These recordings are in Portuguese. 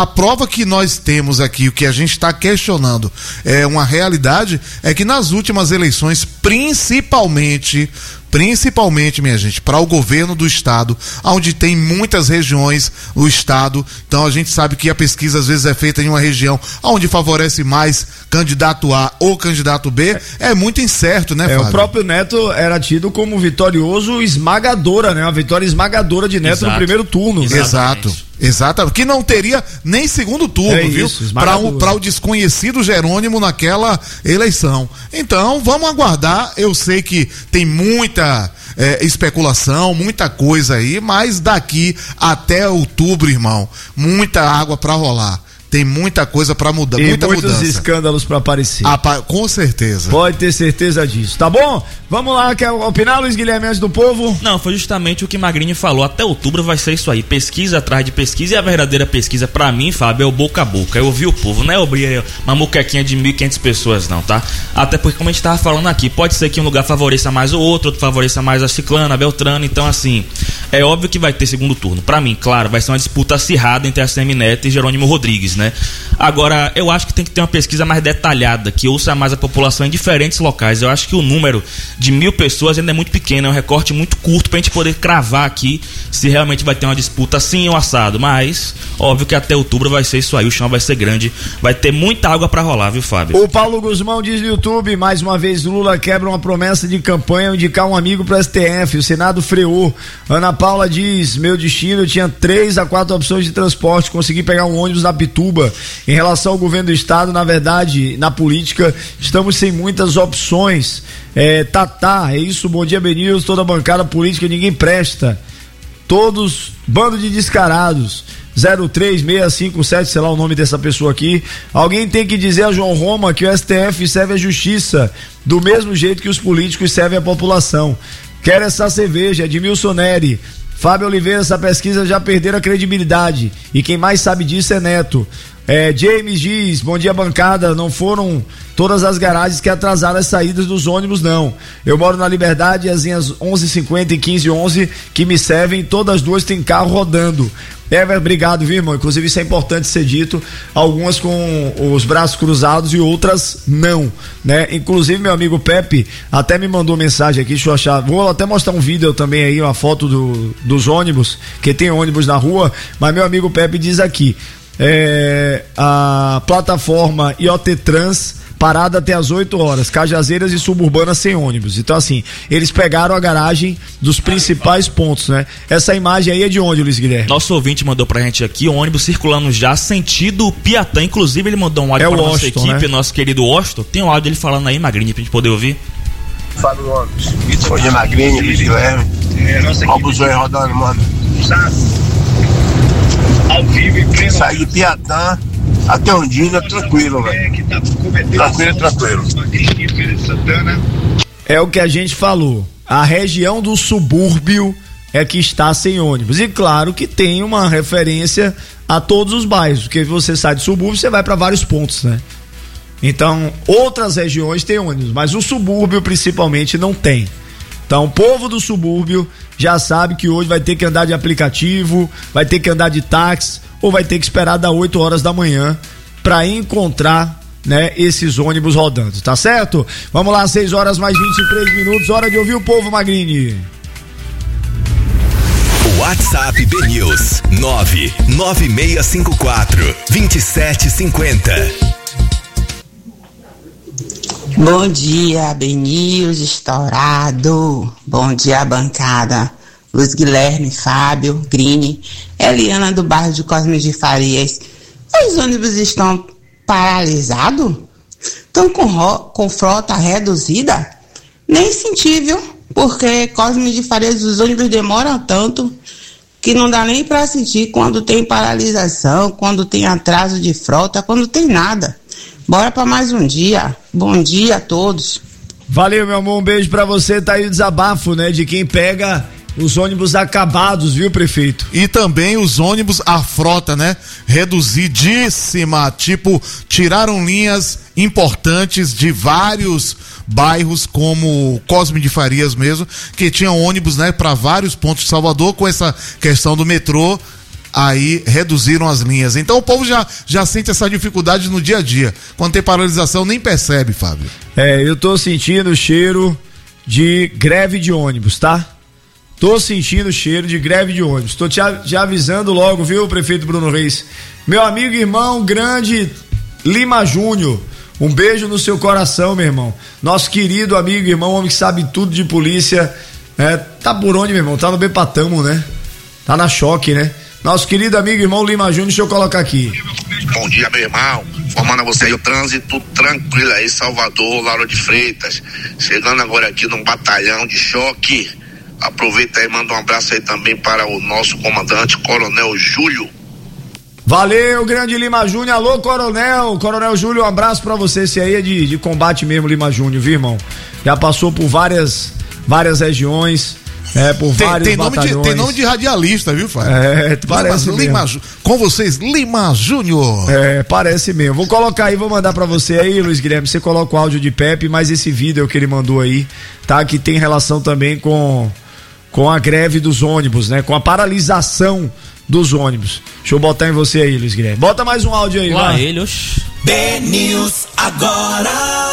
A prova que nós temos aqui, o que a gente está questionando é uma realidade, é que nas últimas eleições, principalmente, minha gente, para o governo do estado, onde tem muitas regiões do estado, então a gente sabe que a pesquisa às vezes é feita em uma região onde favorece mais candidato A ou candidato B, é muito incerto, né, Fábio? O próprio Neto era tido como vitorioso esmagadora, né? Uma vitória esmagadora de Neto no primeiro turno. Exato, que não teria nem segundo turno, viu? Para o desconhecido Jerônimo naquela eleição. Então, vamos aguardar. Eu sei que tem muita especulação, muita coisa aí, mas daqui até outubro, irmão, muita água para rolar. Tem muita coisa pra mudar, muita mudança. E muitos escândalos pra aparecer. Com certeza. Pode ter certeza disso, tá bom? Vamos lá, quer opinar, Luiz Guilherme, antes do povo? Não, foi justamente o que Magrini falou. Até outubro vai ser isso aí, pesquisa atrás de pesquisa, e a verdadeira pesquisa pra mim, Fábio, é o boca a boca. Eu ouvi o povo, não é uma muquequinha de 1.500 pessoas não, tá? Até porque, como a gente tava falando aqui, pode ser que um lugar favoreça mais o outro favoreça mais a Ciclana, a Beltrana, então assim, é óbvio que vai ter segundo turno. Pra mim, claro, vai ser uma disputa acirrada entre a Semineto e Jerônimo Rodrigues, né? Agora, eu acho que tem que ter uma pesquisa mais detalhada, que ouça mais a população em diferentes locais. Eu acho que o número de 1.000 pessoas ainda é muito pequeno, é um recorte muito curto pra gente poder cravar aqui se realmente vai ter uma disputa assim ou assado. Mas, óbvio que até outubro vai ser isso aí, o chão vai ser grande, vai ter muita água pra rolar, viu, Fábio? O Paulo Guzmão diz no YouTube, mais uma vez Lula quebra uma promessa de campanha ao indicar um amigo pro STF, o Senado freou. Ana Paula diz, meu destino, eu tinha 3 a 4 opções de transporte, consegui pegar um ônibus na Pituba. Em relação ao governo do estado, na verdade, na política, estamos sem muitas opções. É isso, bom dia, Benils, toda a bancada política, ninguém presta. Todos, bando de descarados. 03657, sei lá o nome dessa pessoa aqui. Alguém tem que dizer a João Roma que o STF serve a justiça do mesmo jeito que os políticos servem a população. Quer essa cerveja, Edmilson Neri. Fábio Oliveira, essa pesquisa já perderam a credibilidade. E quem mais sabe disso é Neto. James diz, bom dia bancada, não foram todas as garagens que atrasaram as saídas dos ônibus, não. Eu moro na Liberdade e as linhas 11:50 e 15:11 que me servem, todas duas tem carro rodando. Obrigado, viu, irmão? Inclusive isso é importante ser dito, algumas com os braços cruzados e outras não, né? Inclusive meu amigo Pepe até me mandou mensagem aqui, deixa eu achar, vou até mostrar um vídeo também aí, uma foto dos ônibus, que tem ônibus na rua, mas meu amigo Pepe diz aqui, a plataforma IoT Trans parada até as 8 horas, Cajazeiras e Suburbana sem ônibus. Então assim, eles pegaram a garagem dos principais pontos, né? Essa imagem aí é de onde, Luiz Guilherme? Nosso ouvinte mandou pra gente aqui, o ônibus circulando já sentido Piatã, inclusive ele mandou um áudio pra nossa equipe, né? Nosso querido Washington, tem um áudio dele falando aí, Magrini, pra gente poder ouvir. Fábio Gomes, bom dia, Magrini, Luiz Guilherme, ó o busão aí rodando, mano. Ao vivo e sair de Piatã até Ondina, tranquilo, velho. Tranquilo. É o que a gente falou. A região do subúrbio é que está sem ônibus. E claro que tem uma referência a todos os bairros, porque você sai do subúrbio, você vai para vários pontos, né? Então, outras regiões têm ônibus, mas o subúrbio principalmente não tem. Então, o povo do subúrbio já sabe que hoje vai ter que andar de aplicativo, vai ter que andar de táxi, ou vai ter que esperar das 8 horas da manhã para encontrar, né, esses ônibus rodando, tá certo? Vamos lá, 6 horas mais 23 minutos, hora de ouvir o povo, Magrini. WhatsApp BNews 99654-2750. Bom dia, BNews estourado. Bom dia, bancada. Luiz Guilherme, Fábio, Grini, Eliana do bairro de Cosme de Farias. Os ônibus estão paralisados? Estão com frota reduzida? Nem senti, viu? Porque Cosme de Farias, os ônibus demoram tanto que não dá nem para sentir quando tem paralisação, quando tem atraso de frota, quando tem nada. Bora para mais um dia. Bom dia a todos. Valeu, meu amor, um beijo pra você. Tá aí o desabafo, né, de quem pega os ônibus acabados, viu, prefeito? E também os ônibus, a frota, né, reduzidíssima, tipo, tiraram linhas importantes de vários bairros, como Cosme de Farias mesmo, que tinham ônibus, né, para vários pontos de Salvador, com essa questão do metrô. aí reduziram as linhas. Então o povo já sente essa dificuldade no dia a dia. Quando tem paralisação, nem percebe, Fábio. Eu tô sentindo o cheiro de greve de ônibus, tá? Tô sentindo o cheiro de greve de ônibus. Tô te avisando logo, viu, prefeito Bruno Reis? Meu amigo e irmão grande Lima Júnior, um beijo no seu coração, meu irmão. Nosso querido amigo e irmão, homem que sabe tudo de polícia. Tá por onde, meu irmão? Tá no Bepatamo, né? Tá na Choque, né? Nosso querido amigo e irmão Lima Júnior, deixa eu colocar aqui. Bom dia, meu irmão. Formando a você aí o trânsito tranquilo aí, Salvador, Lauro de Freitas. Chegando agora aqui num batalhão de Choque. Aproveita aí e manda um abraço aí também para o nosso comandante, Coronel Júlio. Valeu, grande Lima Júnior. Alô, Coronel Júlio, um abraço pra você. Esse aí é de combate mesmo, Lima Júnior, viu, irmão? Já passou por várias regiões, por vários batalhões. Tem nome de radialista, viu, Fábio? Parece Lima, com vocês, Lima Júnior. Parece mesmo. Vou colocar aí, vou mandar pra você aí, Luiz Guilherme. Você coloca o áudio de Pepe, mas esse vídeo que ele mandou aí, tá? Que tem relação também com a greve dos ônibus, né? Com a paralisação dos ônibus. Deixa eu botar em você aí, Luiz Guilherme. Bota mais um áudio aí, vai. Ele, oxi. BNews agora.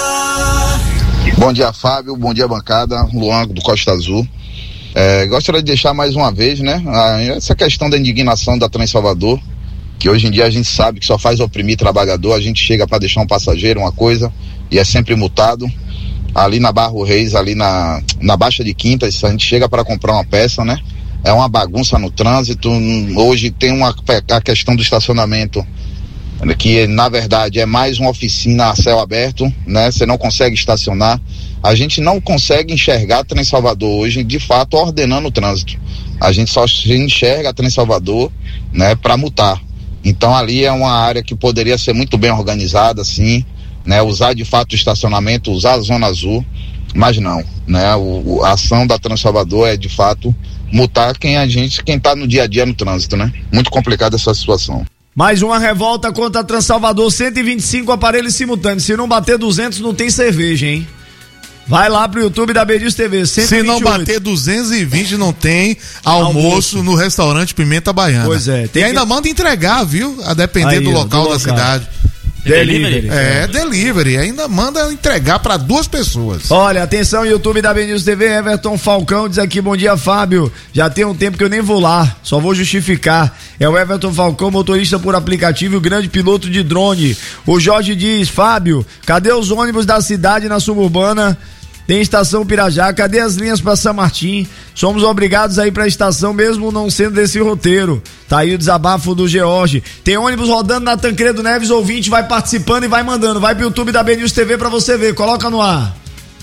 Bom dia, Fábio. Bom dia, bancada. Luan do Costa Azul. Gostaria de deixar mais uma vez, né? Essa questão da indignação da Trans Salvador, que hoje em dia a gente sabe que só faz oprimir trabalhador. A gente chega para deixar um passageiro, uma coisa, e é sempre multado. Ali na Barro Reis, ali na Baixa de Quintas, a gente chega para comprar uma peça, né? É uma bagunça no trânsito. Hoje tem a questão do estacionamento, que na verdade é mais uma oficina a céu aberto, né? Você não consegue estacionar. A gente não consegue enxergar a Trans Salvador hoje, de fato, ordenando o trânsito. A gente só enxerga a Trans Salvador, né, para multar. Então ali é uma área que poderia ser muito bem organizada, assim, né? Usar de fato o estacionamento, usar a Zona Azul, mas não, né? A ação da Trans Salvador é de fato multar quem tá no dia a dia no trânsito, né? Muito complicada essa situação. Mais uma revolta contra a Trans Salvador, 125 aparelhos simultâneos. Se não bater 200, não tem cerveja, hein? Vai lá pro YouTube da BNews TV, 128. Se não bater 220, não tem almoço no restaurante Pimenta Baiana. Pois é. E ainda manda entregar, viu? A depender do local da cidade. Delivery. Delivery. Ainda manda entregar para 2 pessoas. Olha, atenção, YouTube da BNews TV, Everton Falcão diz aqui, bom dia, Fábio. Já tem um tempo que eu nem vou lá, só vou justificar. É o Everton Falcão, motorista por aplicativo e o grande piloto de drone. O Jorge diz, Fábio, cadê os ônibus da cidade na suburbana? Tem estação Pirajá, cadê as linhas para São Martim? Somos obrigados a ir pra estação mesmo não sendo desse roteiro. Tá aí o desabafo do George. Tem ônibus rodando na Tancredo Neves, ouvinte vai participando e vai mandando. Vai pro YouTube da BNews TV pra você ver, coloca no ar.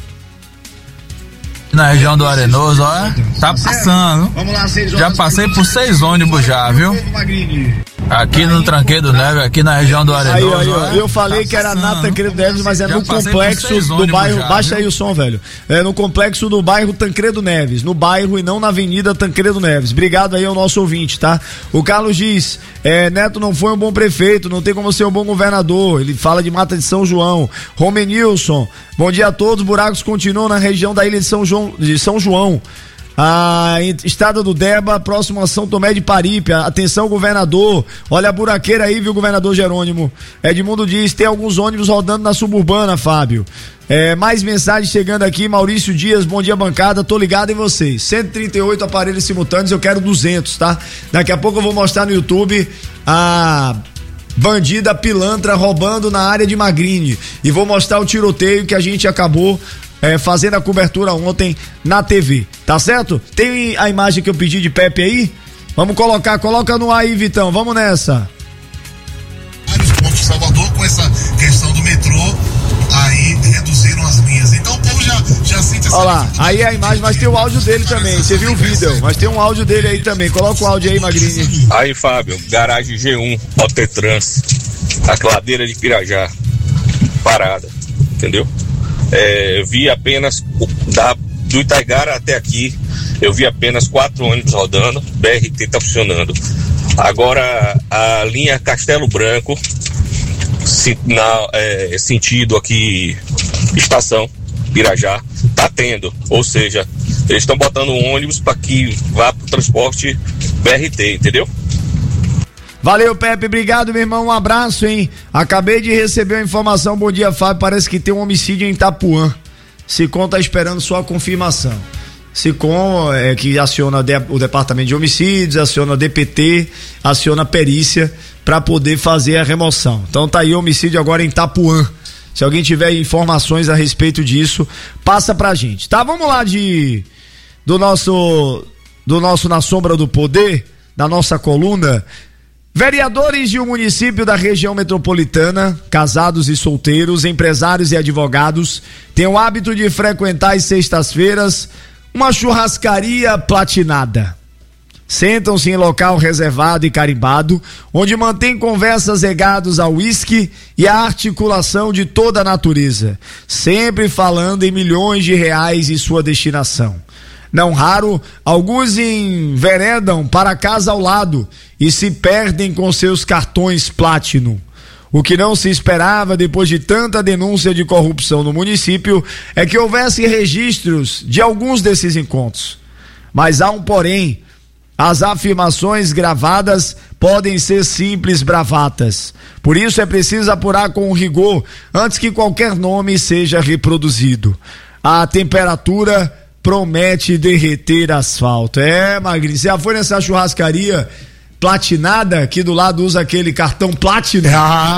Na região do Arenoso, ó, tá passando. Vamos lá, 6 horas. Já passei por 6 ônibus já, viu? Aqui no Tranquedo Neves, aqui na região do Arenoso. Aí, ó, eu falei que era na Tancredo Neves, mas é no complexo do bairro, já, baixa aí o som, velho. É no complexo do bairro Tancredo Neves, no bairro e não na avenida Tancredo Neves. Obrigado aí ao nosso ouvinte, tá? O Carlos diz, Neto não foi um bom prefeito, não tem como ser um bom governador. Ele fala de Mata de São João. Romenilson, bom dia a todos, buracos continuam na região da ilha de São João. A estrada do Deba, próximo a São Tomé de Paripe. Atenção, governador. Olha a buraqueira aí, viu, governador Jerônimo. Edmundo diz, tem alguns ônibus rodando na suburbana, Fábio. Mais mensagem chegando aqui, Maurício Dias, bom dia, bancada, tô ligado em vocês. 138 aparelhos simultâneos, eu quero 200, tá? Daqui a pouco eu vou mostrar no YouTube a bandida pilantra roubando na área de Magrini. E vou mostrar o tiroteio que a gente acabou fazendo a cobertura ontem na TV, tá certo? Tem a imagem que eu pedi de Pepe aí? Vamos coloca no ar aí, Vitão, vamos nessa. Vários pontos de Salvador com essa questão do metrô, aí reduziram as linhas, então o povo já sente essa... Olha lá, aí é a imagem, mas tem o áudio dele também, você viu o vídeo, mas tem um áudio dele aí também, coloca o áudio aí, Magrini. Aí, Fábio, garagem G1, Autotrans, a cladeira de Pirajá, parada, entendeu? Vi apenas do Itaigara até aqui, eu vi apenas 4 ônibus rodando, BRT tá funcionando. Agora a linha Castelo Branco, sentido aqui, estação Pirajá, tá tendo, ou seja, eles estão botando um ônibus para que vá pro transporte BRT, entendeu? Valeu, Pepe, obrigado, meu irmão, um abraço, hein? Acabei de receber uma informação, bom dia, Fábio, parece que tem um homicídio em Itapuã. Sicom tá esperando sua confirmação. Sicom que aciona o departamento de homicídios, aciona o DPT, aciona a perícia para poder fazer a remoção. Então tá aí o homicídio agora em Itapuã. Se alguém tiver informações a respeito disso, passa pra gente. Tá, vamos lá do nosso Na Sombra do Poder, da nossa coluna. Vereadores de um município da região metropolitana, casados e solteiros, empresários e advogados, têm o hábito de frequentar às sextas-feiras uma churrascaria platinada. Sentam-se em local reservado e carimbado, onde mantém conversas regadas ao uísque e à articulação de toda a natureza, sempre falando em milhões de reais e sua destinação. Não raro, alguns enveredam para a casa ao lado e se perdem com seus cartões Platinum. O que não se esperava depois de tanta denúncia de corrupção no município é que houvesse registros de alguns desses encontros. Mas há um porém. As afirmações gravadas podem ser simples bravatas. Por isso é preciso apurar com rigor antes que qualquer nome seja reproduzido. A temperatura promete derreter asfalto. Magrinho, você já foi nessa churrascaria platinada, aqui do lado usa aquele cartão Platinum?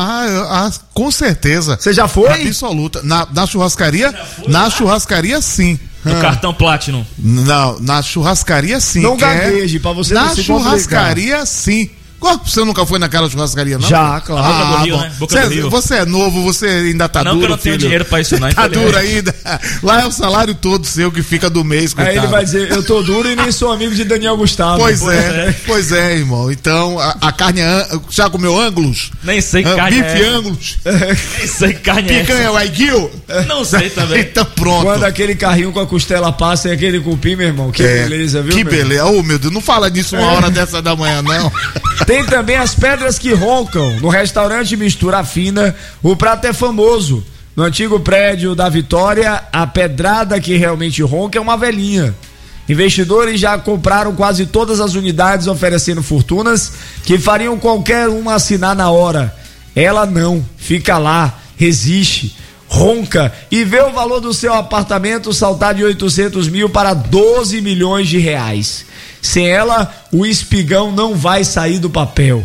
Com certeza. Você já foi? Absoluta. Na churrascaria? Na churrascaria, sim. Do cartão Platinum? Não, na churrascaria, sim. Não gagueje, pra você não se complicar. Na churrascaria, sim. Você nunca foi naquela churrascaria, não? Já, claro. Boca do Rio, né? Boca do Rio. Você é novo, você ainda tá duro, que eu não tenho dinheiro pra isso, não. Tá duro ainda. Lá é o salário todo seu que fica do mês, coitado. Aí ele vai dizer, eu tô duro e nem sou amigo de Daniel Gustavo. Pois é, irmão. Então, a carne já comeu ângulos? Nem sei que carne bife ângulos? Nem sei que carne é. Picanha Wagyu? Não sei também. Então pronto. Quando aquele carrinho com a costela passa e aquele cupim, meu irmão, que beleza, viu? Que beleza. Oh, meu Deus, não fala disso uma hora dessa da manhã, não. Tem também as pedras que roncam. No restaurante Mistura Fina, o prato é famoso. No antigo prédio da Vitória, a pedrada que realmente ronca é uma velhinha. Investidores já compraram quase todas as unidades, oferecendo fortunas que fariam qualquer uma assinar na hora. Ela não, fica lá, resiste, ronca e vê o valor do seu apartamento saltar de 800 mil para 12 milhões de reais. Sem ela, o espigão não vai sair do papel.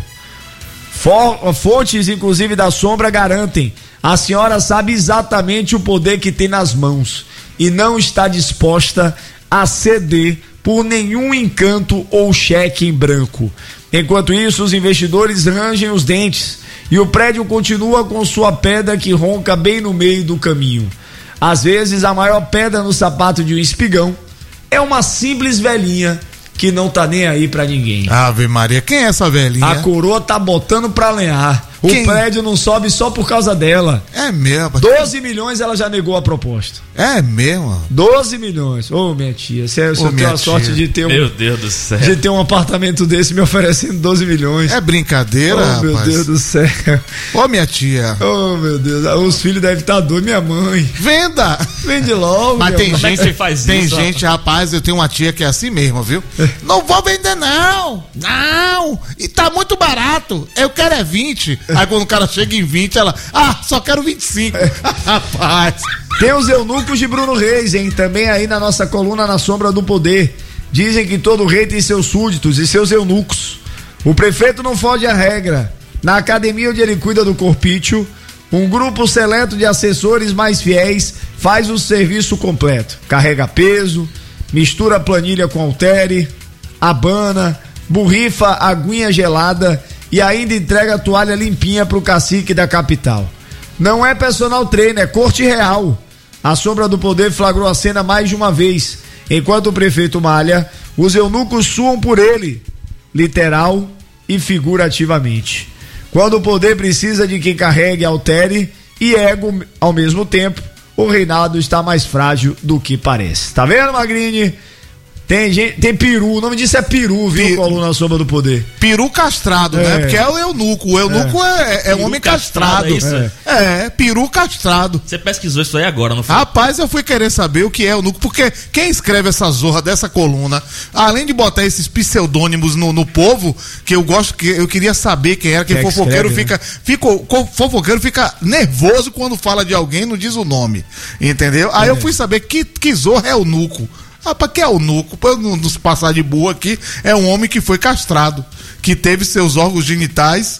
Fontes, inclusive da Sombra, garantem: a senhora sabe exatamente o poder que tem nas mãos e não está disposta a ceder por nenhum encanto ou cheque em branco. Enquanto isso, os investidores rangem os dentes e o prédio continua com sua pedra que ronca bem no meio do caminho. Às vezes, a maior pedra no sapato de um espigão é uma simples velhinha que não tá nem aí pra ninguém. Ave Maria, quem é essa velhinha? A coroa tá botando pra lenhar. O prédio não sobe só por causa dela. É mesmo? 12 milhões ela já negou a proposta. É mesmo? 12 milhões. Ô, minha tia, você tem a sorte de ter Meu Deus do céu. De ter um apartamento desse me oferecendo 12 milhões. É brincadeira, rapaz. Meu Deus do céu. Ô, minha tia. Ô, meu Deus. Os filhos devem estar doidos, minha mãe. Venda! Vende logo. Mas tem gente que faz tem isso. Tem gente, rapaz, eu tenho uma tia que é assim mesmo, viu? Não vou vender, não. Não. E tá muito barato. Eu quero é 20. Aí quando o cara chega em 20, ela, só quero 25. Rapaz. Tem os eunucos de Bruno Reis, hein? Também aí na nossa coluna Na Sombra do Poder. Dizem que todo rei tem seus súditos e seus eunucos. O prefeito não foge à regra. Na academia onde ele cuida do corpício, um grupo seleto de assessores mais fiéis faz o serviço completo. Carrega peso, mistura planilha com haltere, abana, borrifa aguinha gelada e ainda entrega a toalha limpinha pro cacique da capital. Não é personal trainer, é corte real. A Sombra do Poder flagrou a cena mais de uma vez. Enquanto o prefeito malha, os eunucos suam por ele, literal e figurativamente. Quando o poder precisa de quem carregue haltere e ego ao mesmo tempo, o reinado está mais frágil do que parece. Tá vendo, Magrini? Tem peru, o nome disso é peru, viu, Coluna Sombra do Poder? Peru castrado, né? Porque é o eunuco. O eunuco é um homem castrado. Peru castrado. Você pesquisou isso aí agora, não foi? Rapaz, eu fui querer saber o que é eunuco, porque quem escreve essa zorra dessa coluna, além de botar esses pseudônimos no povo, que eu queria saber quem era, que fofoqueiro fofoqueiro fica nervoso quando fala de alguém e não diz o nome, entendeu? Aí eu fui saber que zorra é eunuco. Rapaz, que é eunuco? Pra eu não nos passar de boa aqui, é um homem que foi castrado, que teve seus órgãos genitais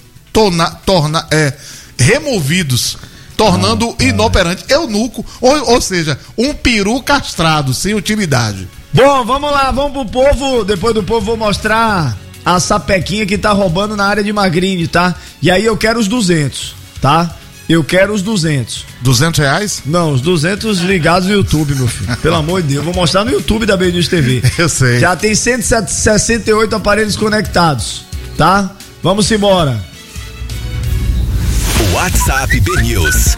removidos, tornando inoperante. Eunuco, ou seja, um peru castrado, sem utilidade. Bom, vamos lá, vamos pro povo. Depois do povo vou mostrar a sapequinha que tá roubando na área de Magrini, tá? E aí eu quero os 200, tá? Eu quero os 200. R$200? Não, os 200 ligados no YouTube, meu filho. Pelo amor de Deus, vou mostrar no YouTube da BN News TV. Eu sei. Já tem 168 aparelhos conectados, tá? Vamos embora. WhatsApp BNews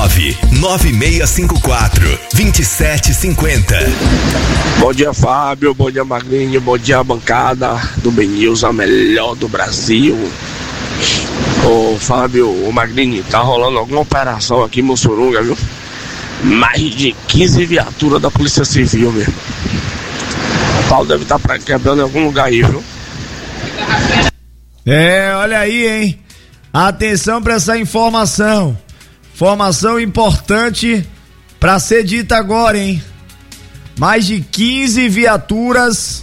99654-2750. Bom dia, Fábio, bom dia, Magrinho, bom dia, bancada do BNews, a melhor do Brasil. Ô Fábio, o Magrini, tá rolando alguma operação aqui em Mussurunga, viu? Mais de 15 viaturas da Polícia Civil, meu. O pau deve estar quebrando em algum lugar aí, viu? Olha aí, hein? Atenção pra essa informação. Informação importante pra ser dita agora, hein? Mais de 15 viaturas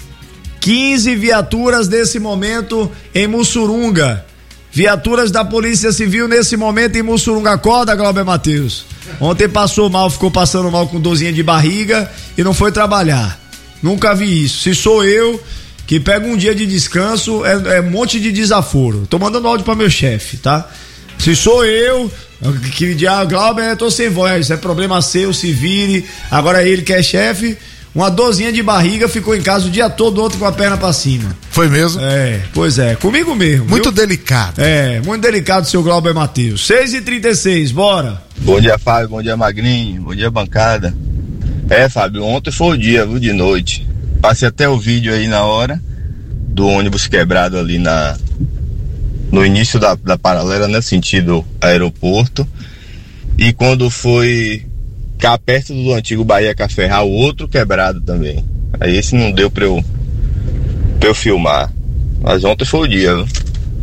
nesse momento em Mussurunga. Viaturas da Polícia Civil nesse momento em Mussurunga. Acorda, Glauber Matheus. Ontem passou mal, ficou passando mal com dorzinha de barriga e não foi trabalhar. Nunca vi isso. Se sou eu que pego um dia de descanso, é um monte de desaforo. Tô mandando áudio pra meu chefe, tá? Se sou eu que diz, Glauber, eu tô sem voz, é problema seu, se vire. Agora ele que é chefe, uma dorzinha de barriga, ficou em casa o dia todo, outro com a perna pra cima. Foi mesmo? Pois é, comigo mesmo. Muito delicado. Muito delicado, seu Glauber Matheus. 6h36, bora. Bom dia, Fábio, bom dia, Magrinho, bom dia, bancada. Fábio, ontem foi o dia, viu, de noite. Passei até o vídeo aí na hora do ônibus quebrado ali no início da paralela, né, sentido aeroporto. E quando foi cá perto do antigo Bahia Café, o outro quebrado também. Aí esse não deu pra eu filmar. Mas ontem foi o dia, viu?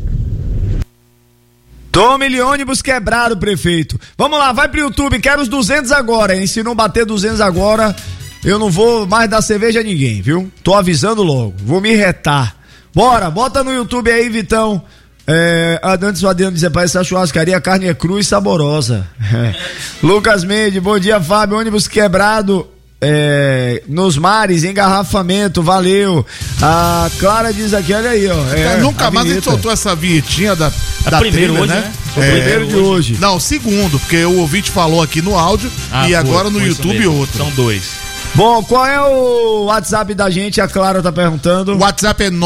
Tome-lhe ônibus quebrado, prefeito. Vamos lá, vai pro YouTube, quero os 200 agora, hein? Se não bater 200 agora, eu não vou mais dar cerveja a ninguém, viu? Tô avisando logo, vou me retar. Bora, bota no YouTube aí, Vitão. Antes o Adriano dizer para essa churrascaria, a carne é crua e saborosa. Lucas Mendes, bom dia, Fábio. Ônibus quebrado nos mares, engarrafamento, valeu. A Clara diz aqui, olha aí, ó. Nunca mais a gente soltou essa vinhetinha da primeira trilha, hoje, né? O primeiro de hoje. Não, o segundo, porque o ouvinte falou aqui no áudio e agora no YouTube outro. São dois. Bom, qual é o WhatsApp da gente? A Clara tá perguntando. O WhatsApp é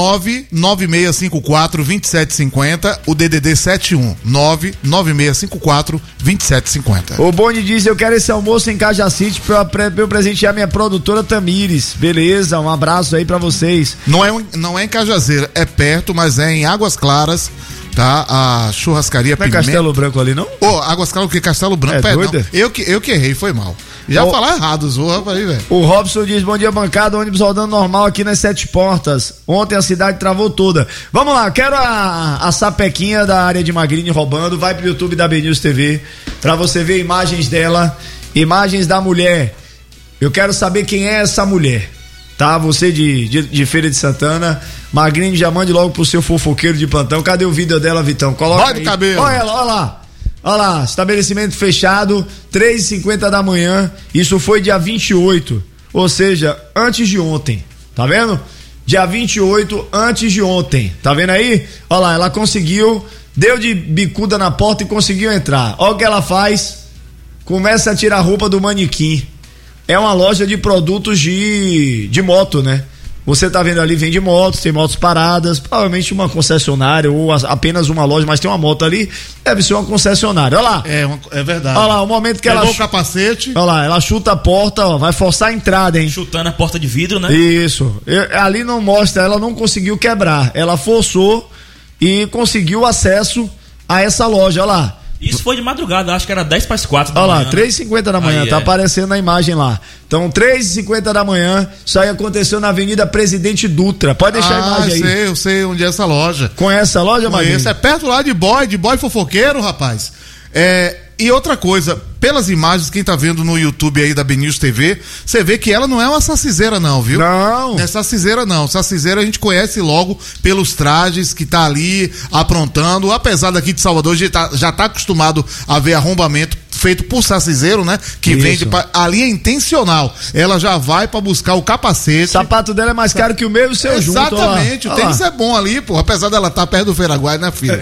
99654-2750, o DDD 71 99654-2750. O Boni diz, eu quero esse almoço em Cajacite pra eu presentear minha produtora Tamires. Beleza, um abraço aí pra vocês. Não é em Cajazeira, é perto, mas é em Águas Claras, tá? A churrascaria Pimenta. Não é Castelo Branco ali, não? Águas Claras, o que? Castelo Branco, doido? Eu que errei, foi mal. Já falar errado, zorra aí, velho. O Robson diz, bom dia, bancada, ônibus rodando normal aqui nas 7 portas. Ontem a cidade travou toda. Vamos lá, quero a sapequinha da área de Magrini roubando. Vai pro YouTube da BNews TV pra você ver imagens dela, imagens da mulher. Eu quero saber quem é essa mulher, tá? Você de Feira de Santana, Magrini, já mande logo pro seu fofoqueiro de plantão. Cadê o vídeo dela, Vitão? Coloca aí. Cabelo. Olha ela, olha lá. Olha lá, estabelecimento fechado, 3h50 da manhã, isso foi dia 28, ou seja, antes de ontem, tá vendo? Dia 28, antes de ontem, tá vendo aí? Olha lá, ela conseguiu, deu de bicuda na porta e conseguiu entrar. Olha o que ela faz, começa a tirar a roupa do manequim. É uma loja de produtos de moto, né? Você tá vendo ali, vende motos, tem motos paradas, provavelmente uma concessionária ou apenas uma loja, mas tem uma moto ali, deve ser uma concessionária. Olha lá. É verdade. Olha lá, o momento que Pegou ela... o capacete. Olha lá, ela chuta a porta, ó, vai forçar a entrada, hein? Chutando a porta de vidro, né? Isso. Ali não mostra, ela não conseguiu quebrar, ela forçou e conseguiu acesso a essa loja, olha lá. Isso foi de madrugada, acho que era 10:04 da manhã. Olha lá, 3h50 da manhã, aí, tá aparecendo na imagem lá. Então, 3h50 da manhã, isso aí aconteceu na Avenida Presidente Dutra. Pode deixar a imagem aí. Eu sei onde é essa loja. Conhece a loja, Magrinho? Conheço, é perto lá de boy fofoqueiro, rapaz. E outra coisa, pelas imagens, quem tá vendo no YouTube aí da BNews TV, você vê que ela não é uma saciseira não, viu? Não. Não é saciseira não. Saciseira a gente conhece logo pelos trajes que tá ali aprontando. Apesar daqui de Salvador, a gente já tá acostumado a ver arrombamento feito por saciseiro, né? Que Isso. vende ali é intencional. Ela já vai pra buscar o capacete. O sapato dela é mais caro que o meu e o seu junto. Exatamente. Olha O tênis é bom ali, pô. Apesar dela estar perto do Feiraguai, né, filho?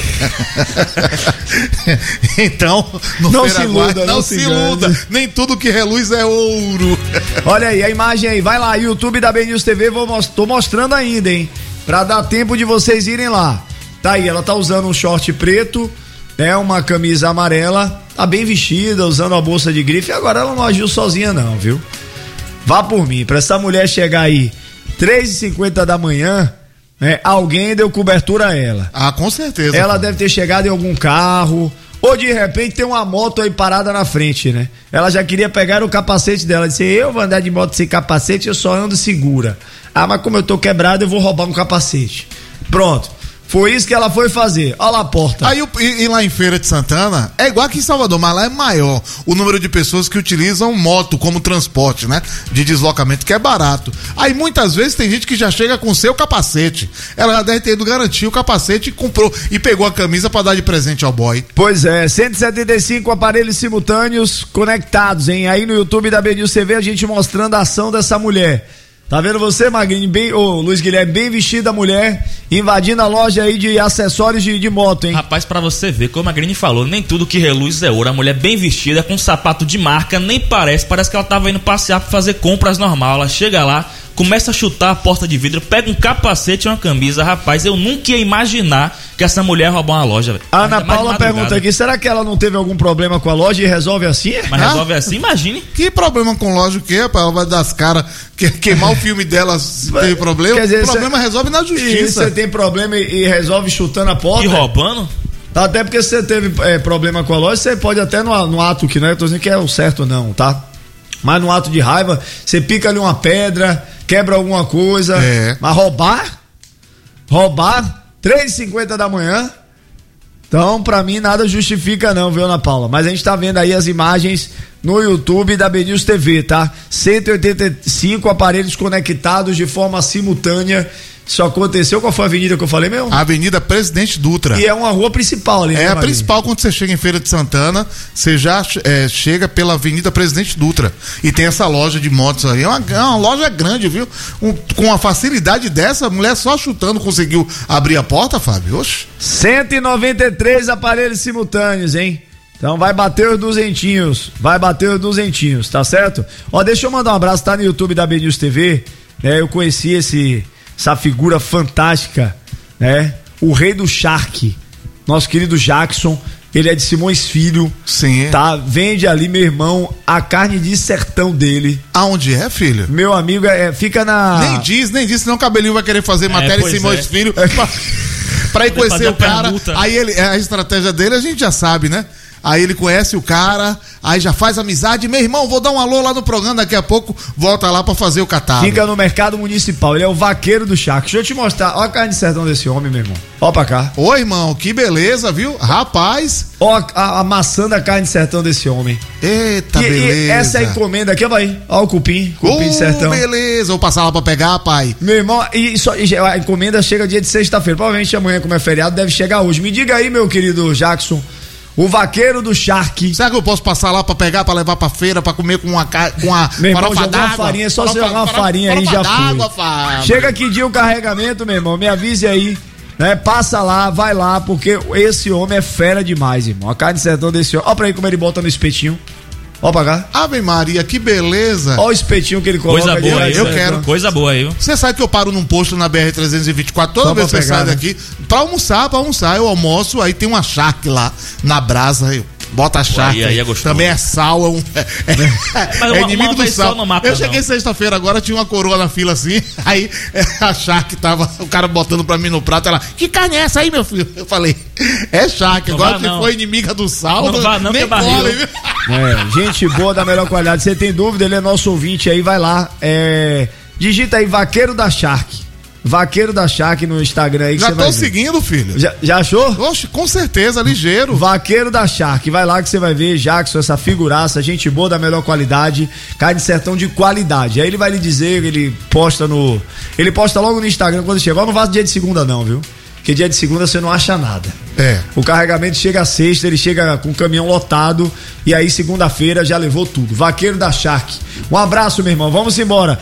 Então, no não Feiraguai, se iluda, não se iluda. Nem tudo que reluz é ouro. Olha aí, a imagem aí. Vai lá, YouTube da BNews TV, tô mostrando ainda, hein? Pra dar tempo de vocês irem lá. Tá aí, ela tá usando um short preto, né? Uma camisa amarela, tá bem vestida, usando a bolsa de grife. Agora ela não agiu sozinha não, viu? Vá por mim, pra essa mulher chegar aí 3h50 da manhã, né? Alguém deu cobertura a ela. Ah, com certeza. Ela deve ter chegado em algum carro, ou de repente tem uma moto aí parada na frente, né? Ela já queria pegar o capacete dela, disse, eu vou andar de moto sem capacete, eu só ando segura. Ah, mas como eu tô quebrado, eu vou roubar um capacete. Pronto. Foi isso que ela foi fazer. Olha lá a porta. Aí e lá em Feira de Santana, é igual aqui em Salvador, mas lá é maior o número de pessoas que utilizam moto como transporte, né? De deslocamento, que é barato. Aí muitas vezes tem gente que já chega com seu capacete. Ela já deve ter ido garantir o capacete e comprou e pegou a camisa pra dar de presente ao boy. Pois é, 175 aparelhos simultâneos conectados, hein? Aí no YouTube da BNews TV a gente mostrando a ação dessa mulher. Tá vendo você, Magrinho, Luiz Guilherme, bem vestida a mulher, invadindo a loja aí de acessórios de moto, hein? Rapaz, pra você ver, como a Magrini falou, nem tudo que reluz é ouro. A mulher bem vestida, com um sapato de marca, nem parece que ela tava indo passear pra fazer compras normal. Ela chega lá, começa a chutar a porta de vidro, pega um capacete e uma camisa. Rapaz, eu nunca ia imaginar que essa mulher roubou uma loja, velho. A Ana Paula pergunta aqui, será que ela não teve algum problema com a loja e resolve assim? Mas resolve assim, imagine. Que problema com loja o quê, rapaz? Ela vai dar as caras, queimar o filme dela se teve problema. Quer dizer, o problema resolve na justiça. Você tem problema e resolve chutando a porta? E roubando? Até porque se você teve problema com a loja, você pode até no ato, que não é, eu tô dizendo que é o certo não, tá? Mas no ato de raiva, você pica ali uma pedra, quebra alguma coisa, mas roubar 3h50 da manhã, então pra mim nada justifica não, viu, Ana Paula? Mas a gente tá vendo aí as imagens no YouTube da BNews TV, tá? 185 aparelhos conectados de forma simultânea. Isso aconteceu, qual foi a avenida que eu falei mesmo? A Avenida Presidente Dutra. E é uma rua principal ali, né, É a Marinho? principal. Quando você chega em Feira de Santana, você já chega pela Avenida Presidente Dutra. E tem essa loja de motos aí. É uma loja grande, viu? Com a facilidade dessa, a mulher só chutando conseguiu abrir a porta, Fábio. Oxe. 193 aparelhos simultâneos, hein? Então vai bater os duzentinhos, tá certo? Ó, deixa eu mandar um abraço, tá no YouTube da BNews TV, né? Eu conheci essa figura fantástica, né? O rei do charque, nosso querido Jackson, ele é de Simões Filho. Sim. Tá? Vende ali, meu irmão, a carne de sertão dele. Aonde é, filho? Meu amigo, fica na... Nem diz, senão o cabelinho vai querer fazer matéria em Simões Filho pra ir conhecer o cara. Permuta. Aí a estratégia dele a gente já sabe, né? Aí ele conhece o cara, aí já faz amizade. Meu irmão, vou dar um alô lá no programa, daqui a pouco volta lá pra fazer o catálogo. Fica no mercado municipal, ele é o vaqueiro do charque. Deixa eu te mostrar, olha a carne de sertão desse homem, meu irmão. Ó pra cá. Ô, irmão, que beleza, viu? Rapaz. Ó a maçã da carne de sertão desse homem. Eita, beleza. E essa encomenda aqui, vai aí. Ó o cupim de sertão. Beleza, vou passar lá pra pegar, pai. Meu irmão, e a encomenda chega dia de sexta-feira. Provavelmente amanhã, como é feriado, deve chegar hoje. Me diga aí, meu querido Jackson. O vaqueiro do charque. Será que eu posso passar lá pra pegar, pra levar pra feira, pra comer com uma meu irmão, jogar uma farinha, só você jogar uma farinha aí já foi. Chega que dia o carregamento, meu irmão, me avise aí, né? Passa lá, vai lá, porque esse homem é fera demais, irmão. A carne de sertão desse homem, ó pra aí como ele bota no espetinho. Ó pra cá. Ave Maria, que beleza. Ó o espetinho que ele coloca. Coisa boa aí, eu quero. Coisa boa aí. Você sabe que eu paro num posto na BR-324 toda vez que eu saio daqui pra almoçar. Eu almoço, aí tem uma charque lá na brasa, bota a charque. Aí é gostoso. Também é sal, é inimigo do sal. Eu cheguei sexta-feira agora, tinha uma coroa na fila assim, aí a charque tava, o cara botando pra mim no prato, ela, que carne é essa aí, meu filho? Eu falei, é charque, agora que foi inimiga do sal, não vá não, nem cola, viu? Gente boa da melhor qualidade. Você tem dúvida, ele é nosso ouvinte aí, vai lá, digita aí Vaqueiro da Charque. Vaqueiro da Charque no Instagram aí que já você vai ver. Já tô seguindo, filho. Já achou? Oxe, com certeza, ligeiro. Vaqueiro da Charque, vai lá que você vai ver Jackson, essa figuraça, gente boa da melhor qualidade, carne de sertão de qualidade. Aí ele vai lhe dizer, ele posta logo no Instagram quando chegar. Não vá dia de segunda não, viu? Porque dia de segunda você não acha nada. O carregamento chega sexta, ele chega com o caminhão lotado e aí segunda-feira já levou tudo. Vaqueiro da Charque. Um abraço, meu irmão. Vamos embora.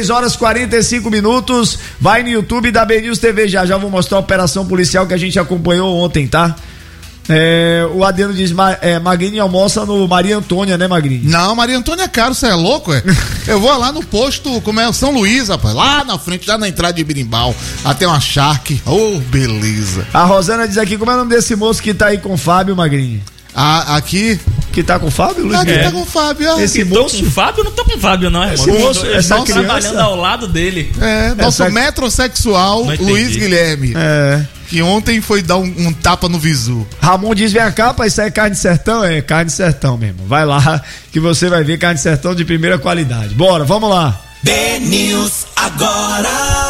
6h45. Vai no YouTube da BNews TV já vou mostrar a operação policial que a gente acompanhou ontem, tá? O Adriano diz, Magrini almoça no Maria Antônia, né, Magrini? Não, Maria Antônia é caro, você é louco, Eu vou lá no posto, São Luís, rapaz, lá na frente, já na entrada de Birimbau, até uma charque, beleza. A Rosana diz aqui, como é o nome desse moço que tá aí com o Fábio, Magrini? Aqui... Que tá com o Fábio, Luiz? Aqui tá com o Fábio, Esse moço? Com o Fábio? Não tô com o Fábio, não, Esse moço, essa criança... trabalhando ao lado dele. Nosso metrosexual, Luiz Guilherme. Que ontem foi dar um tapa no visu. Ramon diz, vem cá, pai, isso aí é carne de sertão? É carne de sertão mesmo. Vai lá que você vai ver carne de sertão de primeira qualidade. Bora, vamos lá. BNews agora.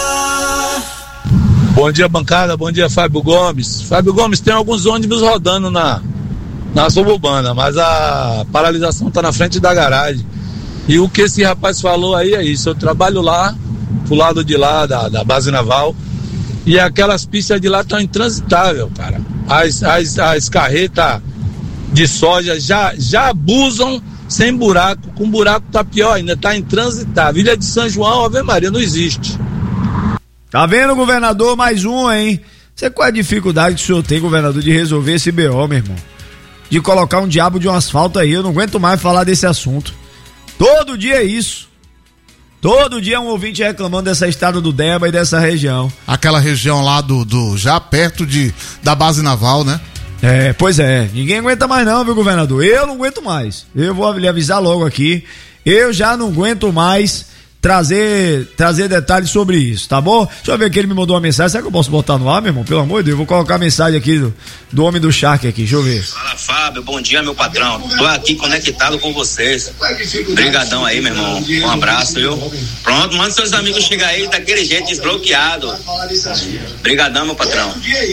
Bom dia, bancada, bom dia, Fábio Gomes. Fábio Gomes, tem alguns ônibus rodando na suburbana, mas a paralisação tá na frente da garagem. E o que esse rapaz falou aí é isso, eu trabalho lá, pro lado de lá da base naval, e aquelas pistas de lá estão intransitáveis, cara. As carretas de soja já abusam sem buraco, com buraco tá pior ainda, tá intransitável. Ilha de São João, Ave Maria, não existe. Tá vendo, governador? Mais um, hein? Você qual é a dificuldade que o senhor tem, governador, de resolver esse BO, meu irmão? De colocar um diabo de um asfalto aí, eu não aguento mais falar desse assunto. Todo dia é isso. Todo dia um ouvinte reclamando dessa estrada do Deba e dessa região. Aquela região lá já perto da base naval, né? Pois é, ninguém aguenta mais não, viu, governador? Eu não aguento mais. Eu vou lhe avisar logo aqui. Eu já não aguento mais trazer detalhes sobre isso, tá bom? Deixa eu ver que ele me mandou uma mensagem. Será que eu posso botar no ar, meu irmão? Pelo amor de Deus, eu vou colocar a mensagem aqui do homem do Shark aqui, deixa eu ver. Fala, Fábio, bom dia, meu patrão. Tô aqui conectado com vocês. Brigadão aí, meu irmão. Um abraço, viu? Pronto, manda seus amigos chegar aí daquele jeito, desbloqueado. Brigadão, meu patrão.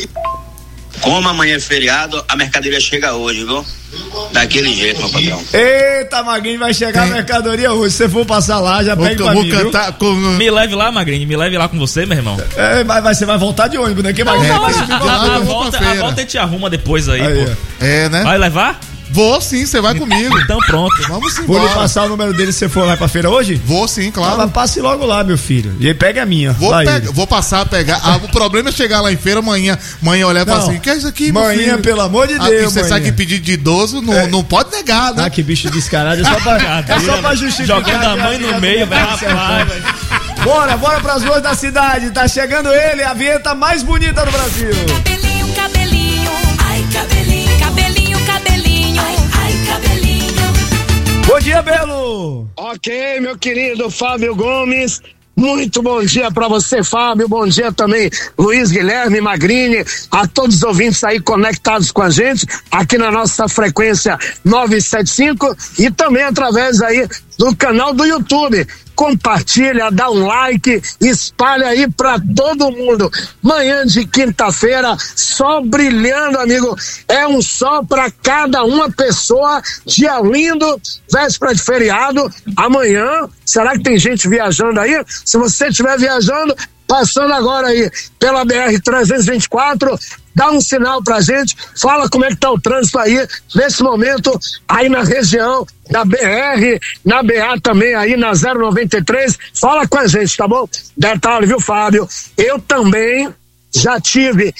Como amanhã é feriado, a mercadoria chega hoje, viu? Daquele jeito, meu patrão. Eita, Magrinho, vai chegar a mercadoria hoje. Se você for passar lá, já pega pra mim, cantar com... Me leve lá, Magrinho, me leve lá com você, meu irmão. Mas você vai voltar de ônibus, né? Que Magrinho? A volta a gente arruma depois aí, pô. Né? Vai levar? Vou sim, você vai comigo. Então pronto. Vamos embora. Vou lhe passar o número dele se você for lá pra feira hoje? Vou sim, claro. Passe logo lá, meu filho. E aí pega a minha. Vou passar a pegar. O problema é chegar lá em feira amanhã olhar e falar assim, que é isso aqui, meu filho? Manhã, pelo amor de Deus, você sabe que pedido de idoso não pode negar, né? Que bicho descarado. É só pra justificar. Jogando a mãe no meio, velho, rapaz. Bora pras ruas da cidade. Tá chegando ele, a vinheta mais bonita do Brasil. Cabelinho, ai, cabelinho, cabelinho. Ai, cabelinho. Bom dia, Belo. Ok, meu querido Fábio Gomes. Muito bom dia pra você, Fábio. Bom dia também, Luiz Guilherme, Magrini, a todos os ouvintes aí conectados com a gente, aqui na nossa frequência 975 e também através aí do canal do YouTube. Compartilha, dá um like, espalha aí pra todo mundo. Manhã de quinta-feira, sol brilhando, amigo. É um sol pra cada uma pessoa. Dia lindo, véspera de feriado. Amanhã, será que tem gente viajando aí? Se você estiver viajando, passando agora aí pela BR-324, dá um sinal pra gente, fala como é que tá o trânsito aí, nesse momento, aí na região da BR, na BA também, aí na 093, fala com a gente, tá bom? Detalhe, viu, Fábio? Eu também já tive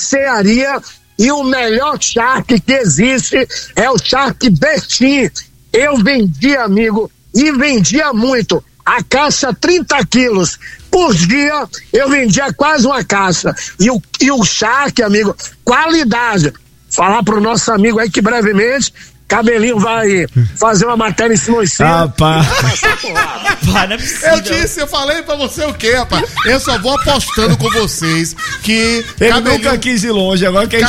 mercearia e o melhor charque que existe é o charque Bertin. eu vendia, amigo, e vendia muito. A caixa 30 quilos. Por dia, eu vendia quase uma caixa. E o charque, amigo, qualidade. Falar pro nosso amigo aí que brevemente Cabelinho vai fazer uma matéria em cima. Rapaz. Eu falei pra você o quê, rapaz? Eu só vou apostando com vocês que ele nunca quis ir longe, agora quer ir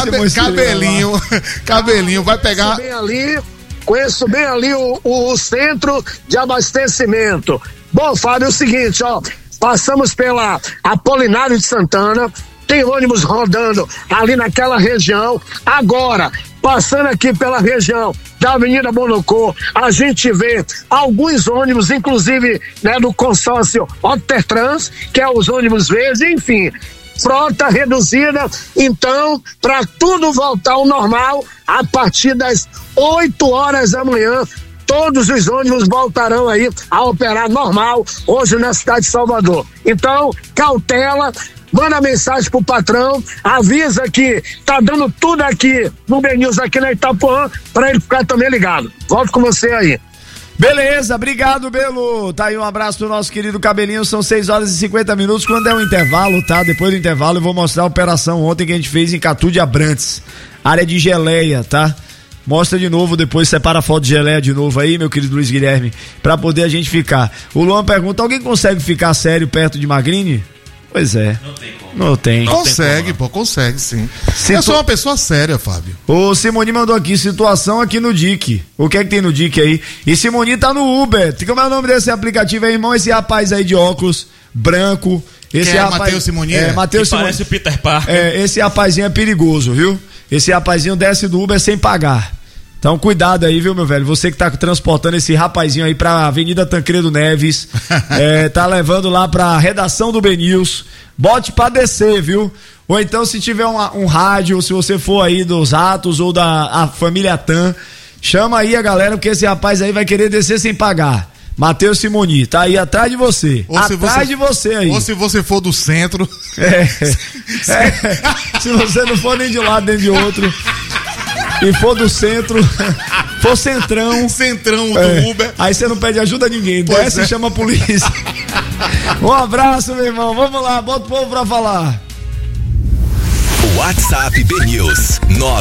Cabelinho vai pegar. Conheço bem ali o centro de abastecimento. Bom, Fábio, é o seguinte, ó, passamos pela Apolinário de Santana, tem ônibus rodando ali naquela região. Agora, passando aqui pela região da Avenida Bonocô, a gente vê alguns ônibus, inclusive, né, do consórcio Otertrans, que é os ônibus verdes, enfim, frota reduzida. Então, para tudo voltar ao normal, a partir das 8 horas da manhã, todos os ônibus voltarão aí a operar normal hoje na cidade de Salvador. Então, cautela, manda mensagem pro patrão, avisa que tá dando tudo aqui no BNews aqui na Itapuã, pra ele ficar também ligado. Volto com você aí. Beleza, obrigado, Belo. Tá aí um abraço pro nosso querido Cabelinho. São 6 horas e 50 minutos. Quando é o intervalo, tá? Depois do intervalo eu vou mostrar a operação ontem que a gente fez em Catu de Abrantes, área de geleia, tá? Mostra de novo, depois separa a foto de geleia de novo aí, meu querido Luiz Guilherme, pra poder a gente ficar. O Luan pergunta, alguém consegue ficar sério perto de Magrini? Pois é. Não tem como. Não tem. Consegue, pô, consegue sim. Eu sou uma pessoa séria, Fábio. O Simoni mandou aqui, situação aqui no DIC. O que é que tem no DIC aí? E Simoni tá no Uber. Como é o nome desse aplicativo aí, irmão? Esse rapaz aí de óculos, branco. Esse rapaz, Matheus Simoni? Matheus Simoni. Parece o Peter Parker. Esse rapazinho é perigoso, viu? Esse rapazinho desce do Uber sem pagar. Então cuidado aí, viu, meu velho? Você que tá transportando esse rapazinho aí pra Avenida Tancredo Neves, tá levando lá pra redação do BNews, bote pra descer, viu? Ou então se tiver um rádio, se você for aí dos Atos ou da família Tan, chama aí a galera, porque esse rapaz aí vai querer descer sem pagar. Matheus Simoni, tá aí atrás de você. De você aí. Ou se você for do centro. Se você não for nem de um lado nem de outro. E for do centro, for centrão do Uber. Aí você não pede ajuda a ninguém, desce e chama a polícia. Um abraço, meu irmão. Vamos lá, bota o povo pra falar. WhatsApp BNews